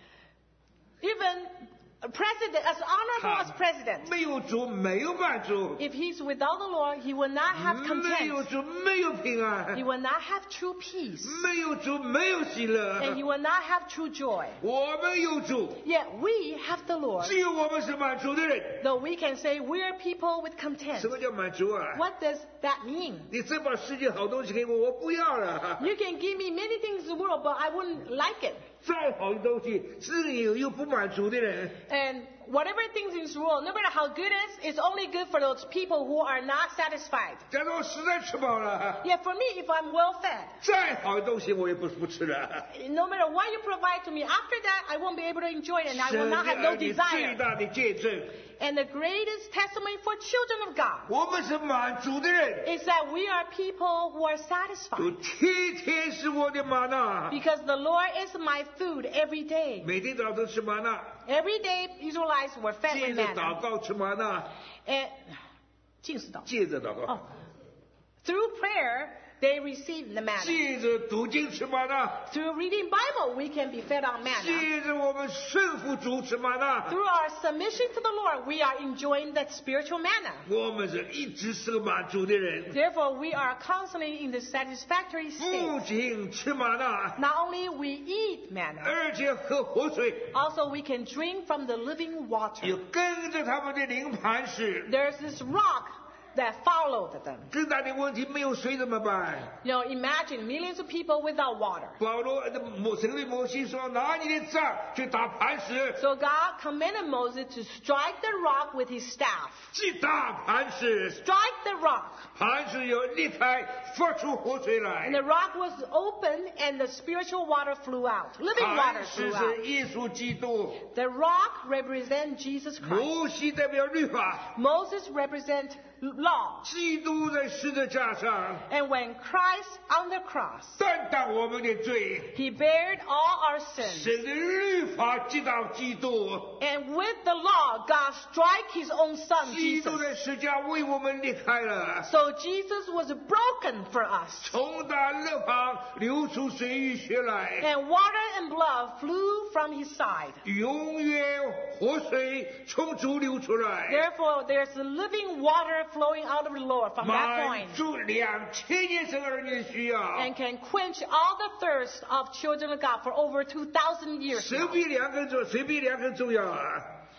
Even a president, as honorable as 他 president, 没有主，没有满足， if he's without the Lord, he will not have 没有 content. 主，没有平 He 安， will not have true peace. 没有主，没有喜 And he 乐。 will not have true joy. 我们有主， Yet we have the Lord. 只有我们是满足的人。 Though we can say we're people with content. 什么叫满足啊？ What does that mean? 你再把世界好东西给我，我不要了。 You can give me many things in the world, but I wouldn't like it. 再好的东西，是有不满足的人。 And whatever things in this world, no matter how good it is, it's only good for those people who are not satisfied. 假如我实在吃饱了， Yet for me, if I'm well fed, 再好的东西我也不吃了。 no matter what you provide to me, after that, I won't be able to enjoy it and I will 神的 not have no 儿女最 desire. 大的见证， And the greatest testimony for children of God 我们是满足的人。 is that we are people who are 主 satisfied. 天天是我的玛纳， Because the Lord is my food every day. 每天早晨吃玛纳， Every day, Israelites were fed 借 with 着 manna. 祷告吃玛纳， And, 禁食祷告。 借着祷告 Oh.，Through prayer, they received the manna. 借着读经吃玛纳， Through reading Bible, we can be fed on manna. 借着我们顺服主吃玛纳， Through our submission to the Lord, we are enjoying that spiritual manna. 我们是一直是个满足的人。 Therefore, we are constantly in the satisfactory 不 state. 仅吃玛纳， Not only we eat manna, 而且喝活水， also we can drink from the living 有 water. 跟着他们的灵磐石。 There's this rock that followed them. 更大的问题，没有水怎么办？ You know, imagine millions of people without water. 保罗神对摩西说：“拿你的杖去打磐石， So God commanded Moses to strike the rock with his staff. 击打磐石， Strike the rock. 磐石有裂开，发出活水 And 来。 the rock was opened and the spiritual water flew out. Living 磐 water 石 flew out. 是耶稣基督， The rock represents Jesus Christ. 摩西代表律法， Moses represents law. 基督在十字架上 And when Christ on the cross, 担当我们的罪， he bared all our sins. 神的律法击倒基督， And with the law, God struck his own son, 基督 Jesus. 在十字架为我们裂开了。 So Jesus was broken for us. 从他肋旁流出水与血来， And water and blood flew from his side. 永远活水从主流出来， Therefore, there's living water flowing out of the Lord from that 满 point 足2000年生儿女的需要。 and can quench all the thirst of children of God for over 2,000 years 谁 now. 比两个重？谁比两个重要啊？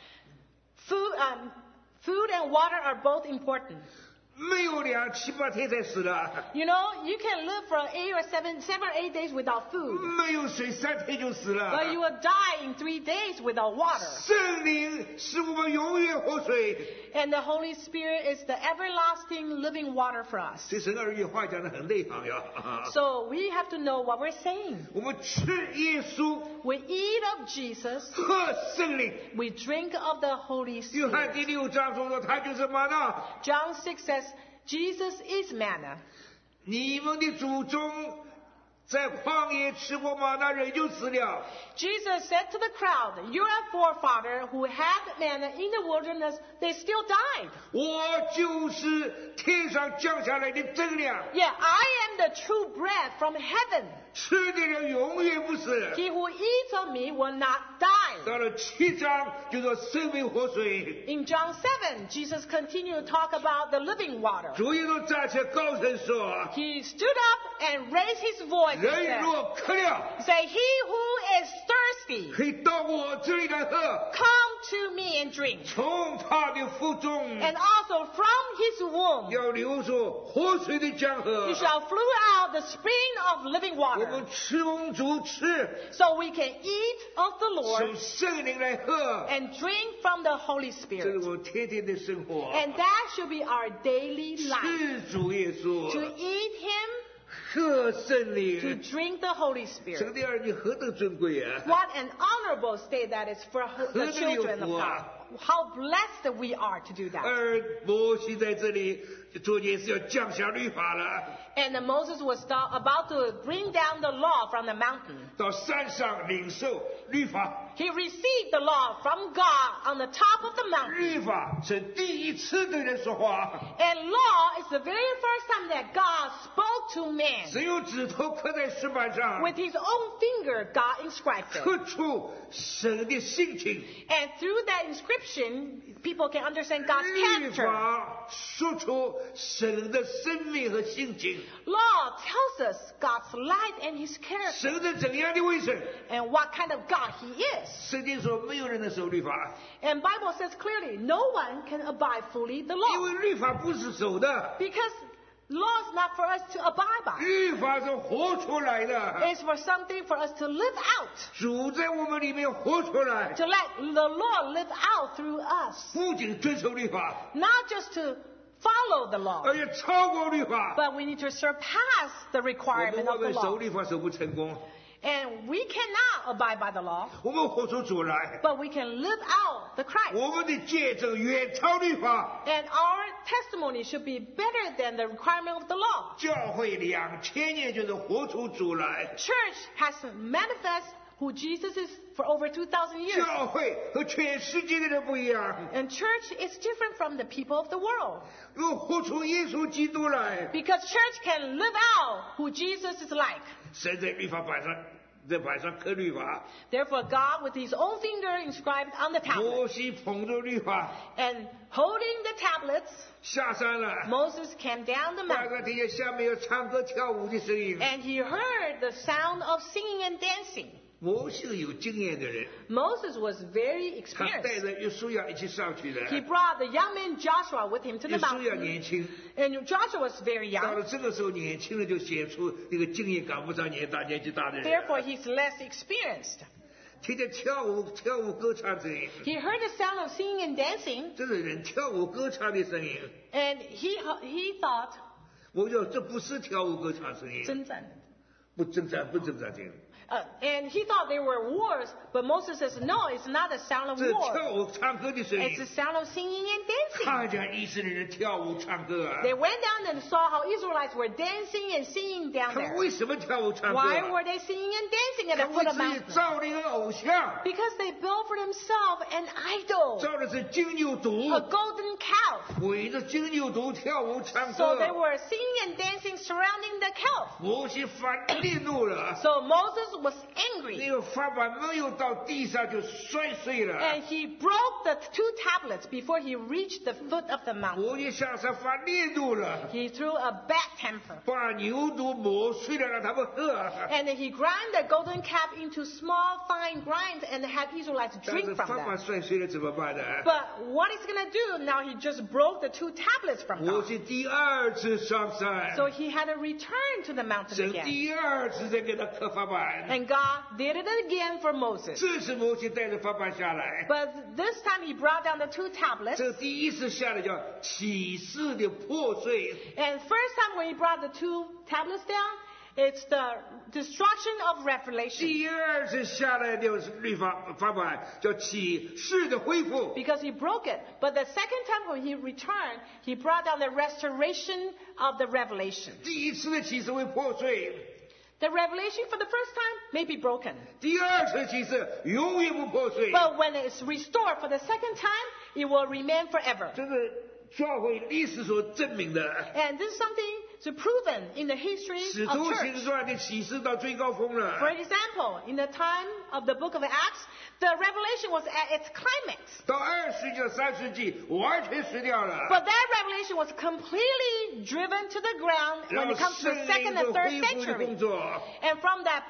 Food and water are both important. 没有7、8天才死了， You know, you can live for 7 or 8 days without food, 没有水3天就死了。 but you will die in 3 days without water. 圣灵是我们永远活水。 And the Holy Spirit is the everlasting living water for us. 这神儿女话讲得很内行呀。 So we have to know what we're saying. 我们吃耶稣， We eat of Jesus, 喝圣灵。 we drink of the Holy 约翰 Spirit. 第6章说他就是玛纳。 John 6 says, Jesus is manna. 你们的祖宗在旷野吃过玛纳，人就死了。 Jesus said to the crowd, your forefather who had manna in the wilderness, they still died. 我就是天上降下来的真粮， Yeah, I am the true bread from heaven. 吃的人永远不死。 He who eats of me will not die. 到了7章就说生命活水， In John 7, Jesus continued to talk about the living water. 主耶稣站起来高声说 He stood up and raised his voice and：“ 人 said, 若渴了， say, he who is thirsty thirsty, 可以到我这里来喝， come to me and drink. 从他的腹中 And also from his womb 要流出活水的江河 you。shall flow out the spring of living 我 water. 们从主吃， So we can eat of the 从 Lord 圣灵来喝， and drink from the Holy 这是 Spirit. 我天天的生活。 And that should be our daily life. 吃主耶稣， To eat him, 喝圣 to 灵， drink the Holy 神 Spirit. 的儿女何等尊贵啊！ What an honorable state that is for the children of God. How blessed we are to do that. 而摩西在这里昨天是要降下律法了， And Moses was about to bring down the law from the mountain. 到山上领受律法。 He received the law from God on the top of the mountain. 律法是第一次对人说话， And law is the very first time that God spoke to man. 只有指头刻在石板上， With his own finger, God inscribed it. 刻出神的性情。 And through that inscription, people can understand God's 律 character. 法说出神的生命和性情， Law tells us God's life and his character 神是怎样的为神。 and what kind of God he is. 圣经说没有人能守律法， And Bible says clearly, no one can abide fully the 因 law. 为律法不是守的， Because law is not for us to abide by. 律法是活出来的。 It's for something for us to live out. 主在我们里面活出来， To let the Lord live out through us. 不仅遵守律法， Not just to follow the law, 而且超过律法。 but we need to surpass the 我们 requirement 外 of the 面守 law. 律法守不成功， And we cannot abide by the law, 我们活出主来， but we can live out the Christ. 我们的见证远超律法。 And our testimony should be better than the requirement of the law. 教会2000年就是活出主来， Church has manifest who Jesus is for over 2,000 years. 教会和全世界的人不一样， And church is different from the people of the world. 要活出耶稣基督来。 Because church can live out who Jesus is like. 神在律法板上，在板上刻律法， Therefore, God, with his own finger, inscribed on the tablet. 摩西捧着律法 And holding the tablets, 下山了。 Moses came down the 大 mountain. 哥听见下面有唱歌跳舞的声音。 And he heard the sound of singing and dancing. 摩西是有经验的人， Moses was very 他带 experienced. 着约书亚一起上去的。 He brought the young man Joshua with him to 约 the 书亚 mountain. 年轻， And Joshua was very 到 young. 了这个时候，年轻人就显出那个经验赶不上年纪大的人。 Therefore, he's less experienced. 听见跳舞歌唱声音， He heard the sound of singing and dancing, 这是人跳舞歌唱的声音。 and he thought, 我说这不是跳舞歌唱声音， 征战. 不挣扎听。 And he thought they were wars, but Moses says, no, it's not the sound of 这 war. 跳舞唱歌的声 It's the 音， sound of singing and dancing. 看见以色列人跳舞唱歌啊！ They went down and saw how Israelites were dancing and singing down 他们 there. 为什么跳舞唱歌 Why 啊？ were they singing and dancing at 他 the 为 foot of 自己 mountain? 造了一个偶像， Because they built for themselves an idol, 造的是金牛犊， a golden calf. 围着金牛犊跳舞唱 So they 歌。 were singing and dancing surrounding the calf. 摩西发烈怒了， So Moses was 那 angry, 个法板没有到地上就摔碎了。 and he broke the two tablets before he reached the foot of the mountain. 摩西向上发烈怒了， He threw a bad temper. 把牛犊磨碎了让他们喝。 And then he ground the golden calf into small, fine grinds and had Israelites 但是 drink from 法板 them. 摔碎了怎么办呢？ But what he's going to do now, he just broke the two tablets from 摩 God. 西第二次上山， So he had to return to the mountain 神 again. 第二次再给他刻法板。 And God did it again for Moses. 这次摩西带着法板下来， But this time he brought down the two tablets. 这第一次下来叫启示的破碎， And first time when he brought the two tablets down, it's the destruction of revelation. 第二次下来的律法板叫启示的恢复。 Because he broke it. But the second time when he returned, he brought down the restoration of the revelation. 第一次的启示会破碎， The revelation for the first time may be broken. 第二次启示永远不破碎。 But when it's restored for the second time, it will remain forever. 这是教会历史所证明的。 And this is something to proven in the history 使 of 徒行 church. 传的启示到最高峰 For 了， example, in the time of the book of Acts, the revelation was at its climax. 到2世纪、3世纪完全失掉了。 But that revelation was completely driven to the ground when 让 it comes to 圣 the second 灵 and 做 third 恢复的工 century. 作， And from that point on,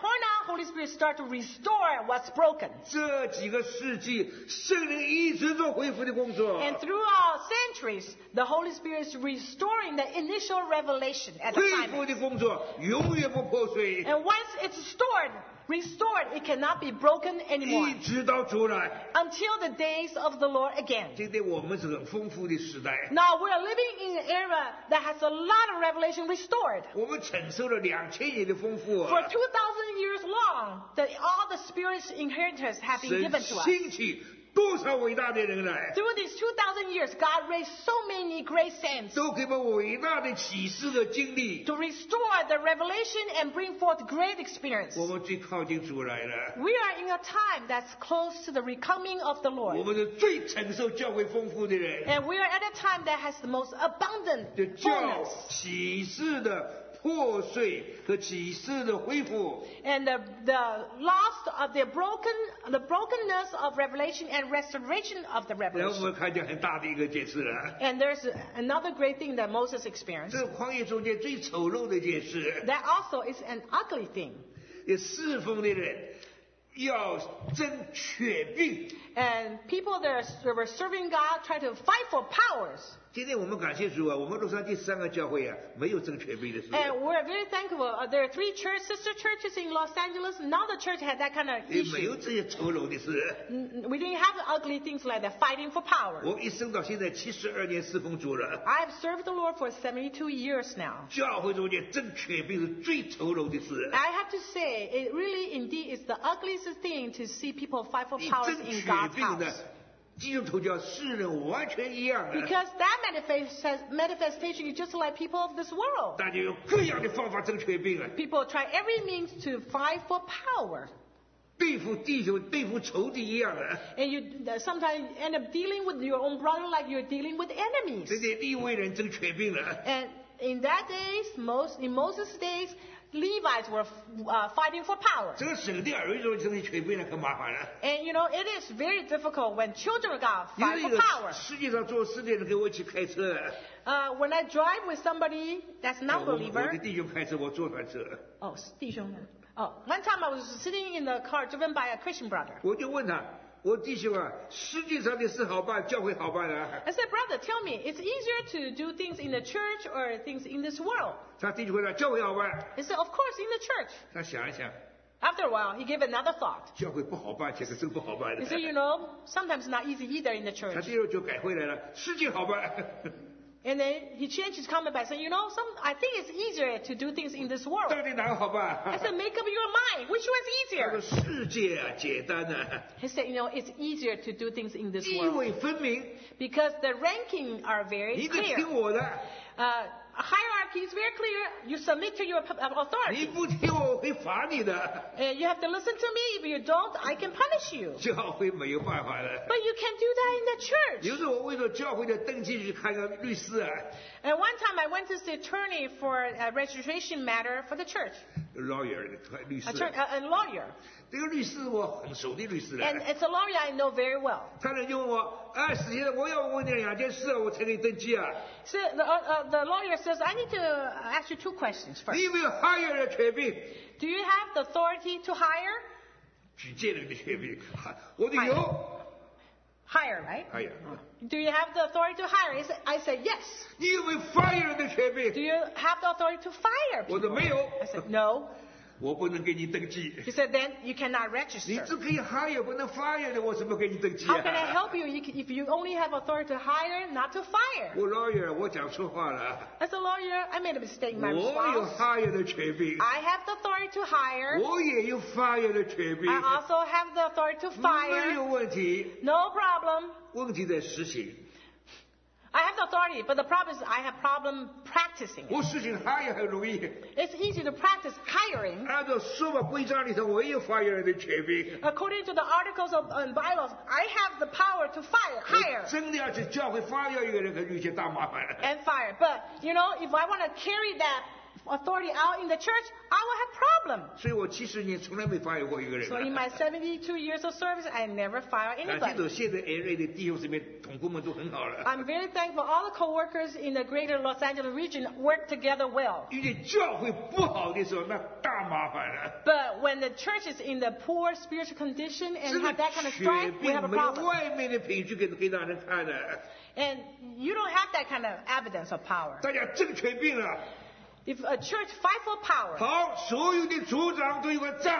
Holy Spirit start to restore what's broken. 这几个世纪，圣灵一直做恢复的工作。 And throughout centuries, the Holy Spirit is restoring the initial revelation at the 恢 time. 复的工作永远不破碎， And once it's restored, it cannot be broken anymore 一直到主来。 until the days of the Lord again. 今天我们是很丰富的时代， Now we're living in an era that has a lot of revelation restored. 我们承受了2000年的丰富。 For 2,000 years long, all the Spirit's inheritance have been 神 given to us. 兴起多少伟大的人来， Through these 2,000 years, God raised so many great saints 都给我们伟大的启示的经历。 to restore the revelation and bring forth great experience. 我们最靠近主来了， We are in a time that's close to the recoming of the 我 Lord. 们是最承受教会丰富的人， And we are at a time that has the most abundant 就叫 fullness. 启示的破碎和启示的恢复。 And the loss of the brokenness of revelation and restoration of the 然后我 revelation. 们看见很大的一个解释了， And there's another great thing that Moses 这 experienced. 是旷野中间最丑陋的一件事。 That also is an ugly thing. 也侍奉的人要争权柄。 And people that were serving God try to fight for powers. 今天我们感谢主啊，我们洛杉矶3个教会啊，没有争权柄的事。 And we're very thankful. There are 3 sister churches in Los Angeles. None of the church had that kind of 也没有 issue. 这些丑陋的事。 We didn't have ugly things like that, fighting for power. 我一生到现在72年侍奉主了。 I have served the Lord for 72 years now. 教会中间争权柄是最丑陋的事。 I have to say, it really indeed is the ugliest thing to see people fight for 你 powers 争 in 权 God's 柄的 house. 基督徒教世人完全一样的， Because that manifestation is just like people of this world. 大家用各样的方法争权柄啊， People try every means to fight for power. 对付弟兄、对付仇敌一样的。 And you sometimes end up dealing with your own brother like you're dealing with enemies. 这些利未人争权柄了， And in that days, in Moses' days, Levites were fighting for power. 这个神的儿女争权柄呢，很麻烦了。 And it is very difficult when children of God 因 fight 为 for 有 power. 世界上做事的人跟我一起开车， When I drive with somebody that's 我 not 的 believer, 弟兄开车，我坐船车， one time I was sitting in the car driven by a Christian brother. 我就问他，我弟兄啊，世界上的事好办，教会好办啊。 I said, brother, tell me, it's easier to do things in the church or things in this world? 他弟兄回答，教会好办。 He said, of course, in the church. 他想一想， After a while, he gave another thought. 教会不好办，这个真不好办 He 的。 said, sometimes not easy either in the 他 church. 第二就改回来了，世界好办。 And then he changed his comment by saying, I think it's easier to do things in this world. 到底哪个好 I 办？ said, make up your mind. Which one's 他说 easier? 世界啊，简单啊， He said, it's easier to do things in this 地 world 位分明， because the ranking are very 你得 clear. 听我的， Hierarchy is very clear. You submit to your 你 authority. 不听我，我会罚你的。 And you have to listen to me. If you don't, I can punish you. 教会没有办法了。 But you can do that in the church. 有时候我为了教会的登记去看个律师啊 And one time I went to the attorney for a registration matter for the church, ，lawyer 律师， a lawyer. 这个律师我很熟的律师 And 了。 it's a lawyer I know very well. 他呢就问我，史先生，我要问你2件事啊，我才可以登记啊。 So the lawyer says, I need to ask you 2 questions 你 first. 有没有 hire 的权柄？ Do you have the authority to hire? 举荐人的权柄，我的有。 Hire, right? 哎呀， Do you have the authority to hire? I said, yes. 你有没有 fire 的权 Do 柄？ you have the authority to fire 我 people? 说没有， I said, no. 我不能给你登记。 He said, then you cannot 你 register. 只可以 hire 不能 fire 的，我怎么给你登记 How can I 啊？ help you if you only have authority to hire, not to fire? 我 lawyer 我讲错话了， As a lawyer, I made a mistake in my 我有 response. hire 的权柄， I have the authority to hire. 我也有 fire 的权柄， I also have the authority to 没 fire. 有问题。 No problem. 问题在实行， I have the authority, but the problem is I have problem practicing it. 我实行 hire 很容易， It's easy to practice hiring. 按照说法规章里头，我也有 fire 的权柄。 According to the articles and bylaws, I have the power to hire 我真的要去教会 fire 一个人，可遇见大麻烦了。 and fire. But, if I want to carry that authority out in the church, I will have problem. 所以我70年从来没发现过一个人。 So in my 72 years of service, I never fire 感谢 anybody. 主，现在 LA 的弟兄姊妹同工们都很好了。 I'm very thankful all the co-workers in the greater Los Angeles region work together well. 遇见教会不好的时候，那大麻烦了。 But when the church is in the poor spiritual condition 这 and 个 have that kind of 血 strife, we 病 have a 没有 problem. 外面的凭据给大人看的， And you don't have that kind of evidence of power. 大家争权柄了。 If a church fight for power, 好，所有的族长都有个杖，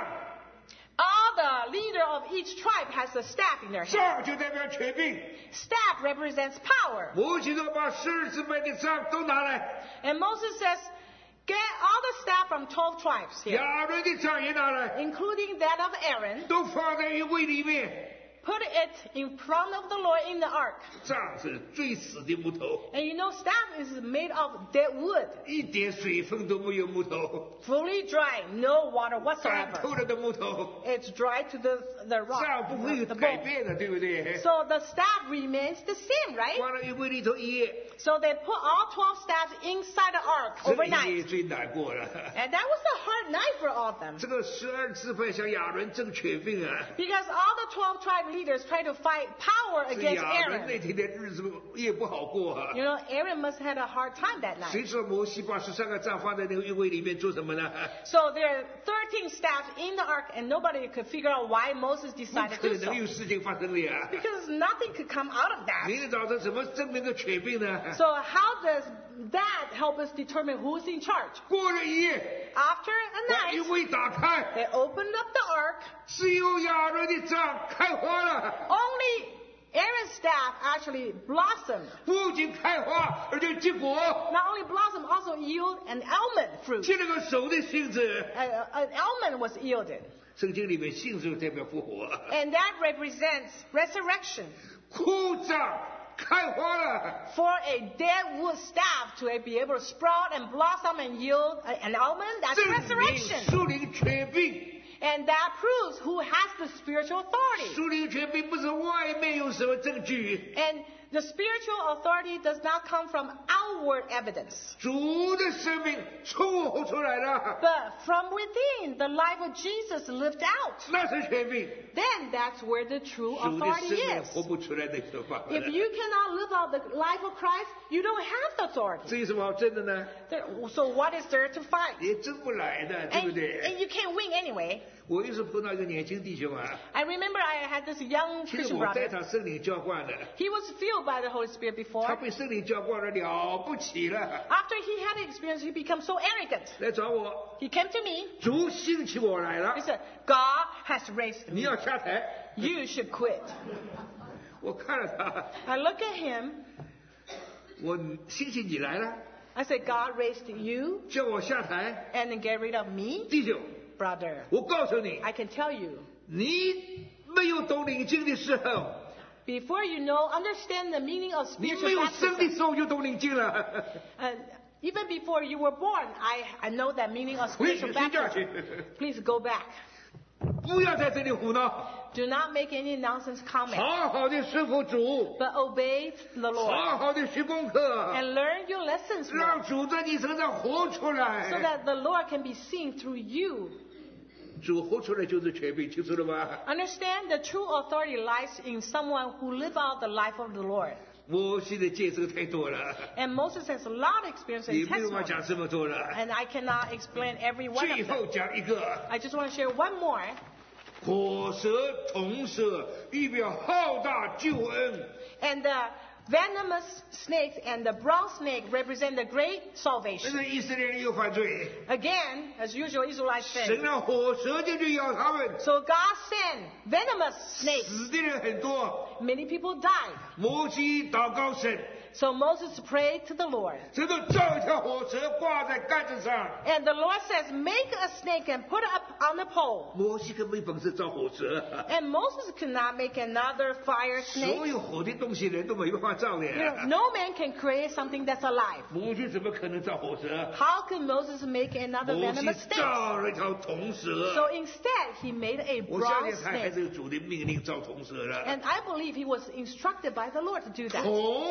all the leader of each tribe has a staff in their hand. 杖就代表权柄。 Staff represents power. 摩西说把12支派的杖都拿来， And Moses says, get all the staff from 12 tribes here, 亚伦的杖也拿来， including that of Aaron. 都放在约柜里面。 Put it in front of the Lord in the ark. 杖是最死的木头， And you know, staff is made of dead wood, 一点水分都没有木头， fully dry, no water 干 whatsoever. 透了的木头， It's dry to the 杖 rock, 不会有 the 改 bone. 变的，对不对？ So the staff remains the same, right? 放到约柜里头一夜， So they put all 12 staffs inside the ark 这一 overnight. 夜最难过了。 And that was a hard night for all of them. 这个12支派向亚伦争权柄啊， Because all the 12 tribe leaders tried to fight power 是 against 亚伦那 Aaron. 天的日子也不好过啊。 You know, Aaron must have had a hard time that night. 谁知道摩西把13个杖放在那个约柜里面做什么呢？ So there are 13 staffs in the ark, and nobody could figure out why Moses 不 decided 可 to do 能 so. 有事情发生的呀！ Because nothing could come out of that. 明天早晨怎么证明个权柄呢？ So how does that help us determine who's in charge? 过了一夜， After a 把约 night, 柜打开， they opened up the ark. 只有亚伦的杖开花了， Only Aaron's staff actually blossomed. 不仅开花，而且结果， Not only blossom, also yield an almond fruit. 结了个熟的杏子。 An almond was yielded. 圣经里面杏子代表复活， And that represents resurrection. 枯杖开花了。 For a dead wood staff to be able to sprout and blossom and yield an almond, that's 证明 resurrection. 属灵权柄， And that proves who has the spiritual authority. 属灵权柄不是外面有什么证据， And the spiritual authority does not come from outward evidence, 主的生命冲活出来了， but from within, the life of Jesus lived out. 那是权柄。 Then that's where the true 主的 authority 生命 is. 活不出来的可法 If you cannot live out the life of Christ, you don't have the authority. 这有什么好争的呢？ So what is there to fight? 也争不来的，对不 And 对？ you can't win anyway. 我又是碰到一个年轻弟兄啊， I remember I had this young 其实 Christian 我在 brother. 场圣灵浇灌的， He was filled by the Holy Spirit 他 before. 被圣灵浇灌了了不起了， After he had the experience, he became so arrogant. 来找我， He came to me. 主兴起我来了 He，said, God has raised 你 me. 要下台。 You should quit. 我看了他， I look at him. 我兴起你来了， I said, God raised you 叫我下台， and then get rid of me? 弟兄， Brother, 我告诉你， I can tell you, 你没有懂领经的时候， before you know, understand the meaning of 你 spiritual 没有生的 baptism, 时候就懂领经了。 even before you were born, I know that meaning of 回 spiritual 去睡觉 baptism. 去， Please go back. 不要在这里胡闹， Do not make any nonsense comment, 好好的顺服主， but obey the Lord 好好的学功课， and learn your lessons 让 well, 主在你身上活出 so 来。 that the Lord can be seen through you. 主活出来就是权柄，清楚了吗？ Understand the true authority lies in someone who live out the life of the Lord. 我现在见证太多了， And Moses has a lot of experience 也 and 没有办法 testimony. 讲这么多了。 And I cannot explain every one 最 of 后 them. 讲一个， I just want to share one more. 火蛇、铜蛇预表浩大救恩。 And the venomous snakes and the bronze snake represent the great 但 salvation. 是以色列人又犯罪， Again, as usual, Israelites 神 sin. 让火蛇进去咬他们， So God sent venomous snakes. 死的人很多。 Many people died. 摩西祷告神， So Moses prayed to the Lord. 神就造一条火蛇挂在杆子上。 And the Lord says, make a snake and put it up on the pole. 摩西可没本事造火蛇， And Moses could not make another fire 所 snake. 有活的东西人都没办法造的。 You know, no man can create something that's alive. 摩西怎么可能造火蛇？ How could Moses make another 摩西 venomous snake? 造了一条铜蛇。 So instead, he made a 我相 bronze 信他还 snake. 是主的命令造铜蛇了。 And I believe he was instructed by the Lord to do that. 铜在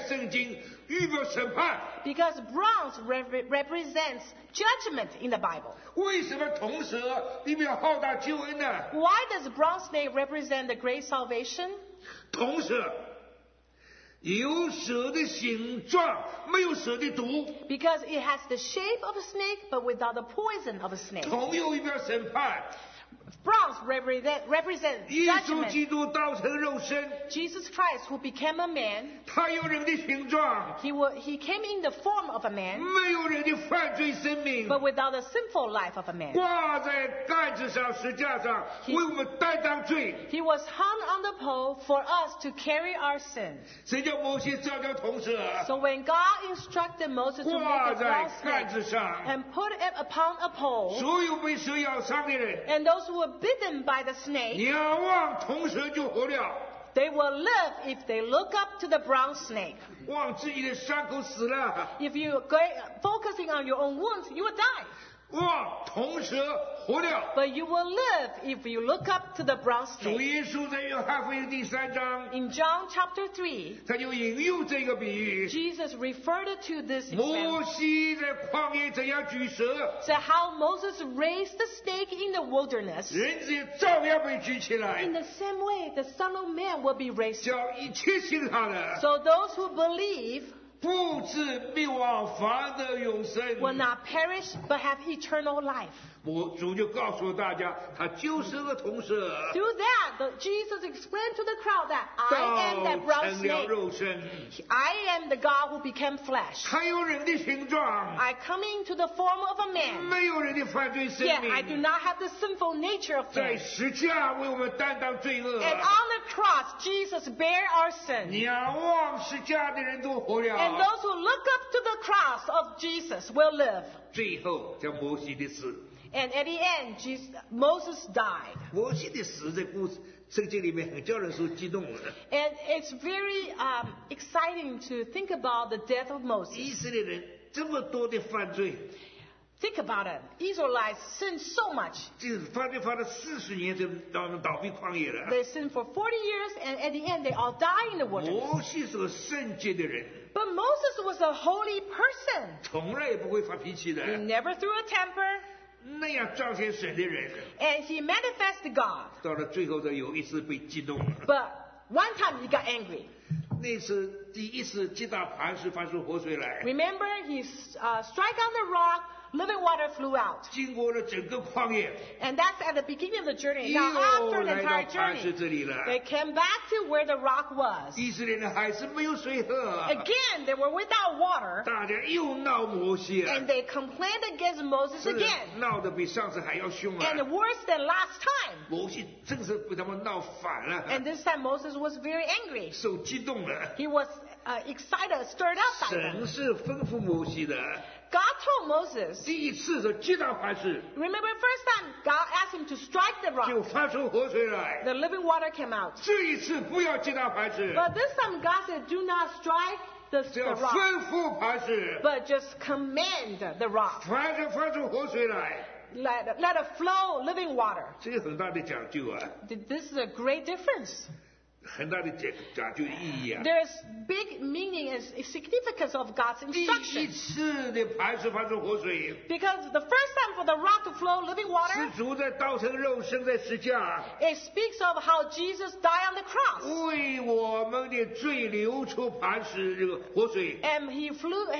圣经预表审判。 Because bronze represents judgment in the Bible. 为什么铜蛇预表浩大救恩呢？ Why does bronze snake represent the great salvation? 铜蛇有蛇的形状，没有蛇的毒。 Because it has the shape of a snake, but without the poison of a snake. 铜又预表审判。 Bronze represents 耶稣 judgment. 基督道成肉身， Jesus Christ, who became a man, 他有人的形状， he came in the form of a man, 没有人的犯罪生命， but without the sinful life of a man. 挂在杆子上、石架上，为我们担当罪。 He was hung on the pole for us to carry our sins. 谁叫摩西造条铜蛇， So when God instructed Moses to 挂 make a 在 bronze 杆 snake 子上， and put it upon a pole, 所有被蛇咬伤的人， and those who were bitten by the snake, 仰望铜蛇就活了， they will live if they look up to the bronze snake. 望自己的伤口死了， If you go focusing on your own wounds, you will die. 望铜蛇活了。 But you will live if you look up to the bronze 主 snake. 耶稣在约翰福音第3章， In John chapter 3, 他就引用这个比喻。 Jesus referred to this 摩 example. 西在旷野怎样举蛇， So how Moses raised the snake in the wilderness, 人子也照样被举起来 in，the same way the Son of Man will be raised. 叫一切信他的， So those who believe 不至灭亡，反得永生。 will not perish but have eternal life. 主就告诉大家，他就是个铜蛇， Through that, Jesus explained to the crowd that I am that 道 bronze 成了 snake. 肉身， I am the God who became flesh. 他有人的形状， I come into the form of a man. 没有人的犯罪生 Yet I do 命， not have the sinful nature of 在 man. 十架为我们担当罪恶。 And on the cross, Jesus bare our sin. 仰望十架的人都活 And 了。 those who look up to the cross of Jesus will live. 最后叫摩西的死， And at the end, Moses died. 摩西的死在故事圣经里面很叫人所激动的。 And it's very exciting to think about the death of 以 Moses. 色列人这么多的犯罪， Think about it. Israelites sinned so much. 就是犯罪犯了40年，就让他们倒闭旷野了。 They sinned for 40 years, and at the end, they all die in the wilderness. 摩西是个圣洁的人， But Moses was a holy person. 从来也不会发脾气的， He never threw a temper, 那样彰显神的人， and he manifested God. 到了最后的有一次被激动了。 But one time he got angry. 那次第一次击打磐石，发出活水来， Remember, he struck on the rock, living water flew out. 经过了整个旷野， And that's at the beginning of the journey. 又 Now, after the 来 entire 到磐石 journey, 这里了。 they came back to where the rock was. 以色列人还是没有水喝， Again, they were without water, 大家又闹摩西啊 and，they complained against Moses 是 again. 闹得比上次还要凶 And 啊！ worse than last time. 摩西真是被他们闹反了， And this time Moses was very angry. 受激动了。 He was excited, stirred up by 神 them. 是吩咐摩西的， God told Moses, 第一次是击打磐石， remember first time God asked him to strike the 就 rock. 发出活水来。 The living water came out. 这一次不要击打磐石， But this time God said, do not strike the 只要 rock, 吩咐磐石， but just command the rock. 磐石发出活水来， Let it flow living water. 这个很大的讲究啊， This is a great difference. 很大的讲究意义啊。 There's big meaning and significance of God's 第一 instruction. 次的磐石发出活水， Because the first time for the rock to flow living 是 water, 主在道成肉身在十架， it speaks of how Jesus died on the cross. 为我们的罪流出磐石这个活水， And he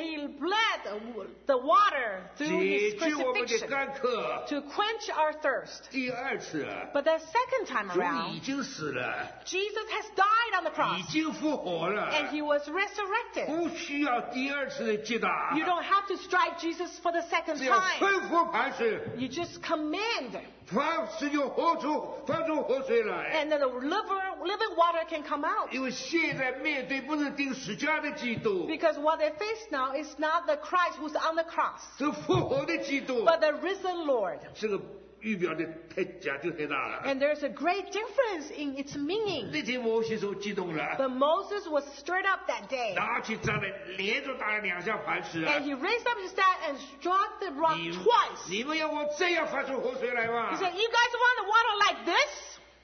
bled the water through 解 his 决我们的 crucifixion 干渴。 to quench our thirst. 第二次啊， But the second time 主 around, 已经死了， Jesus has died on the 已 cross 经复活 and 了， he was resurrected. 不需要第二次的击打， You don't have to strike Jesus for the second 只要 time. 吩咐磐石， You just command, 磐石就发出活水来。 and then the living water can come out. 因为现在面对不是钉十架的基督， Because what they face now is not the Christ who's on the cross, 是复活的基督， but the risen Lord. 这个预表的太讲究太大了。 And there's a great difference in its meaning. 那天摩西受激动了， But Moses was stirred up that day. 拿起杖来连着打了2下磐石啊 And！he raised up his staff and struck the rock twice. 你们要我这样发出活水来 He 吗？ said, you guys want the water like this?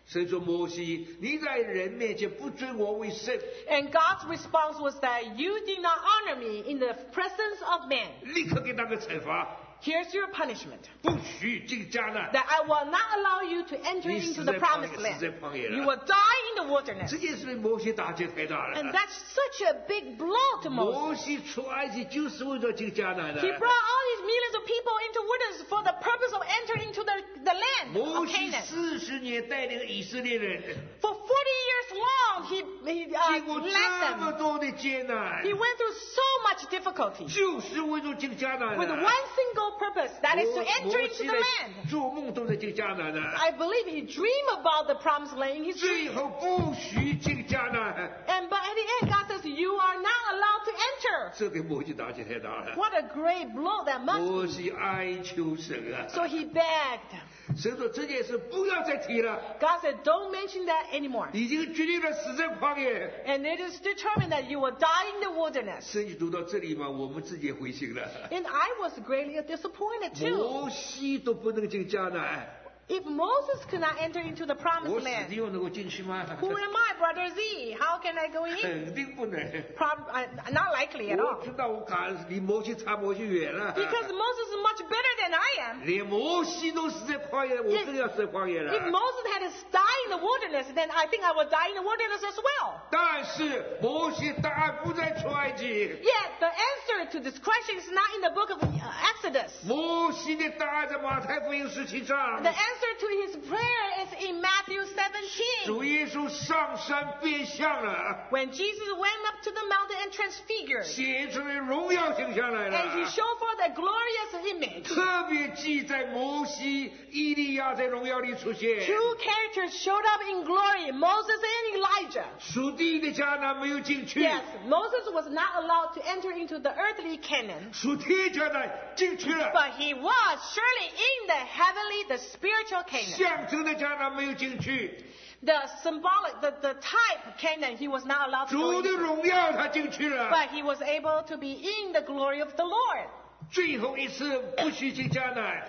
神说摩西，你在人面前不尊我为圣， And God's response was that you did not honor me in the presence of men. 立刻给他个惩罚， Here's your punishment. 不许进迦南。 That I will not allow you to enter 你 into 死 the 在旷 promised 野，死在 land. 旷野 You 了。 will die in the wilderness. 这件事对摩西打击太大 And 了。 that's such a big blow to Moses. 摩西出埃及就是为了进迦南的。 He brought all these millions of people into wilderness for the purpose of entering into the land 摩 of 西 Canaan. 40年带领以色列人， For 40 years long, he 经过 led 这么 them. 多的艰难， He went through so much difficulty 就是为了进迦南 with 的。 one single purpose, that is to 摩 enter into 西 the 的 land. 做梦都在进迦南的， I believe he dreamed about the promised land in his 最 dream. 后不许进迦南， But at the end, God says, you are not allowed to enter. 这给摩西打击太大了。 What a great blow that must 摩 be. 西哀求神啊， So he begged. 神说这件事不要再提了， God said, don't mention that anymore. 已经决定了死在旷野。 And it is determined that you will die in the wilderness. 圣经读到这里嘛，我们自己也灰心了。 And I was greatly disappointed too. 摩西都不能进迦南， If Moses could not enter into the 我 promised 死 land, 定能够进去吗？ who am I, Brother Z? How can I go in? 肯定不能。 Not likely at 我 all. 知道我离摩西差摩西远了。 Because Moses is much better than I am. 连摩西都死在旷野，我更要死在旷野 If 了。 Moses had died in the wilderness, then I think I would die in the wilderness as well. 但是摩西答案不在出埃及， Yet the answer to this question is not in the book of Exodus. 摩西的答案在马太福音17章 The。answer to his prayer is in Matthew 17. 主耶稣上山变相了， When Jesus went up to the mountain and transfigured, 显出了荣耀形象来 and he 了。 showed forth a glorious image. 特别记在摩西、以利亚在荣耀里出现。 Two characters showed up in glory, Moses and Elijah. 属地的迦南没有进去， Yes, Moses was not allowed to enter into the earthly Canaan, 属天迦南进去了， but he was surely in the heavenly, the spiritual Canaan. 象征的迦南没有进去， The symbolic, the type Canaan, he was not allowed to go 主的 into, 荣耀他进去了。 but he was able to be in the glory of the Lord. 最后一次不许进迦南，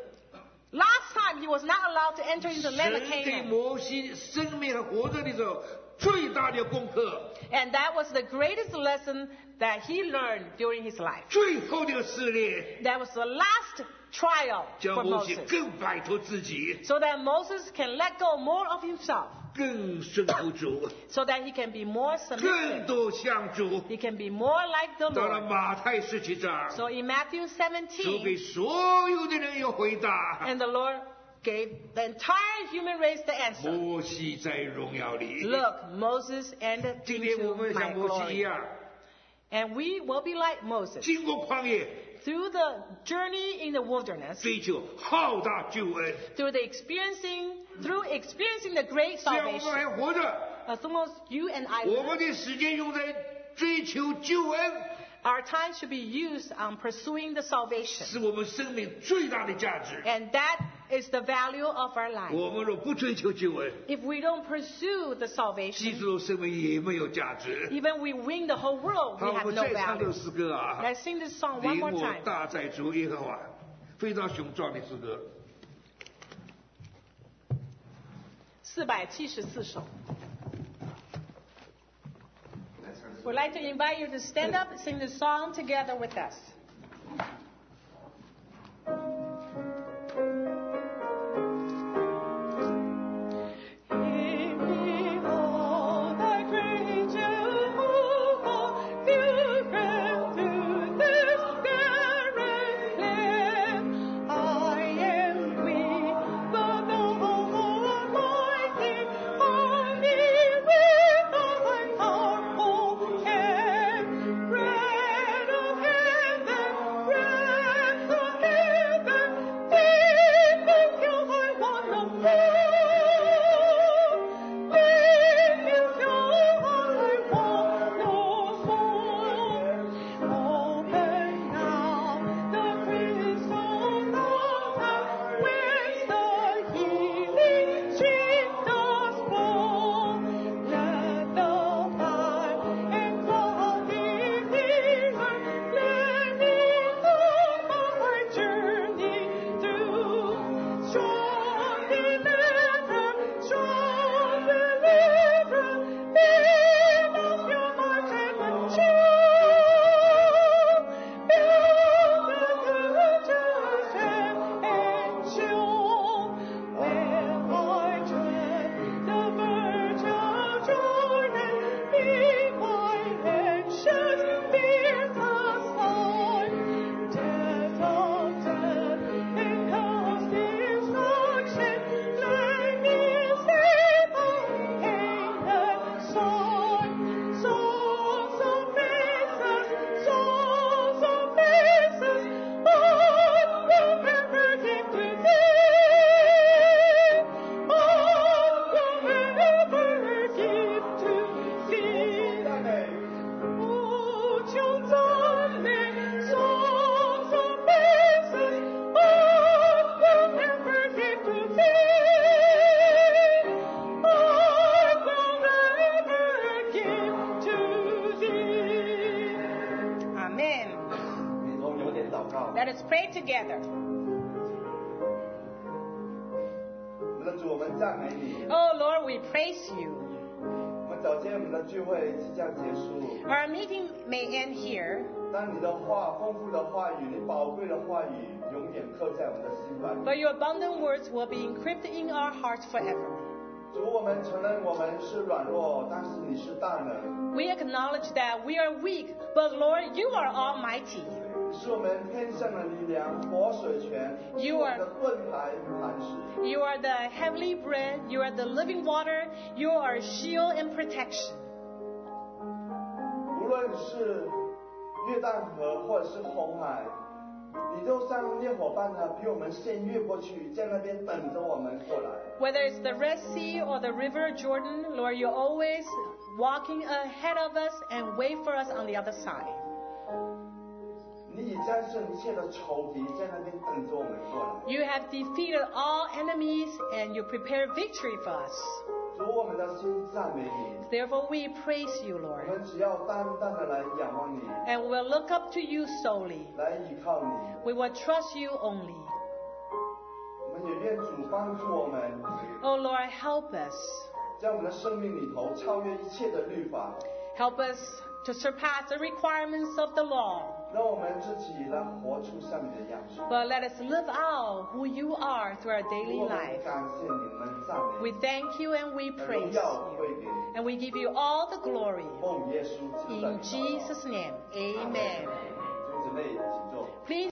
Last time he was not allowed to enter into the land 神 of 给 Canaan. 摩西生命活着的时候最大的功课， And that was the greatest lesson that he learned during his life. 最后的试炼， That was the last trial 叫 for 摩西 Moses. 更摆脱自己， So that Moses can let go more of himself. 更顺服主， So that he can be more 更 submissive. 多像主。 He can be more like the 到了 Lord. 马太17章， So in Matthew 主给 17, 所有的人有回答。 and the Lord gave the entire human race the answer. 摩西在荣耀里。 Look, Moses entered 今天我 into 们 my 像摩西一 glory. 样， And we will be like Moses. 经过旷野， Through the journey in the wilderness, 追求浩大救恩。 through experiencing the great 只要我们 salvation. 还活着， As long as you and I 我 live, 们的时间用在追求救恩， our time should be used on pursuing the salvation. 是我们生命最大的价值。 And that is the value of our life. 我们若不追求救恩， If we don't pursue the 基 salvation, 督生命也没有价值。 even we win the whole world, 好， we 我 have 们 no 再唱这 value. 首诗歌啊， Let's sing this song one 领 more 我 time. 大在主耶和华，非常雄壮的诗歌。 474首. We'd like to invite you to stand up and sing the song together with us. Behold the great Jehovah, pilgrim through this barren land. I am weak, but the Almighty on me with thy powerful hand. Bread of heaven, Let us pray together. 我们的主，我们赞美你。 Oh Lord, we praise you. 我们早间我们的聚会即将结束， Our meeting may end here, 当你的话、丰富的话语、你宝贵的话语，永远刻在我们的心怀里。 but your abundant words will be encrypted in our hearts forever. 主，我们承认我们是软弱，但是你是大能。 We acknowledge that we are weak, but Lord, you are almighty. 你是我们天上的力量、活水泉， You 是我 are- 们的盾牌与磐石。 You are the heavenly bread, you are the living water, you are shield and protection. 无论是约旦河或者是红海，你都像烈火般的比我们先越过去，在那边等着我们过来。 Whether it's the Red Sea or the River Jordan, Lord, you're always walking ahead of us and wait for us on the other side. 你已战胜一切的仇敌，在那边等着我们过来。 You have defeated all enemies and you prepare victory for us. 主，我们的心赞美你， Therefore, we praise you, 我 Lord, 们只要单单的来仰望你， and we will look up to you solely. 来依靠你。 We will trust you only. 我们也愿主帮助我们， Oh, Lord, help us. 在我们的生命里头超越一切的律法， Help us to surpass the requirements of the law. 让我们自己来活出像你的样式。 But let us live out who you are through our 主， daily 我们 life. 感谢你，我们赞美 We thank you and we 你，荣 praise 耀 you. 归给你。 And we give you all the glory. 奉耶稣基督的 In 名祷告 Jesus' name, amen.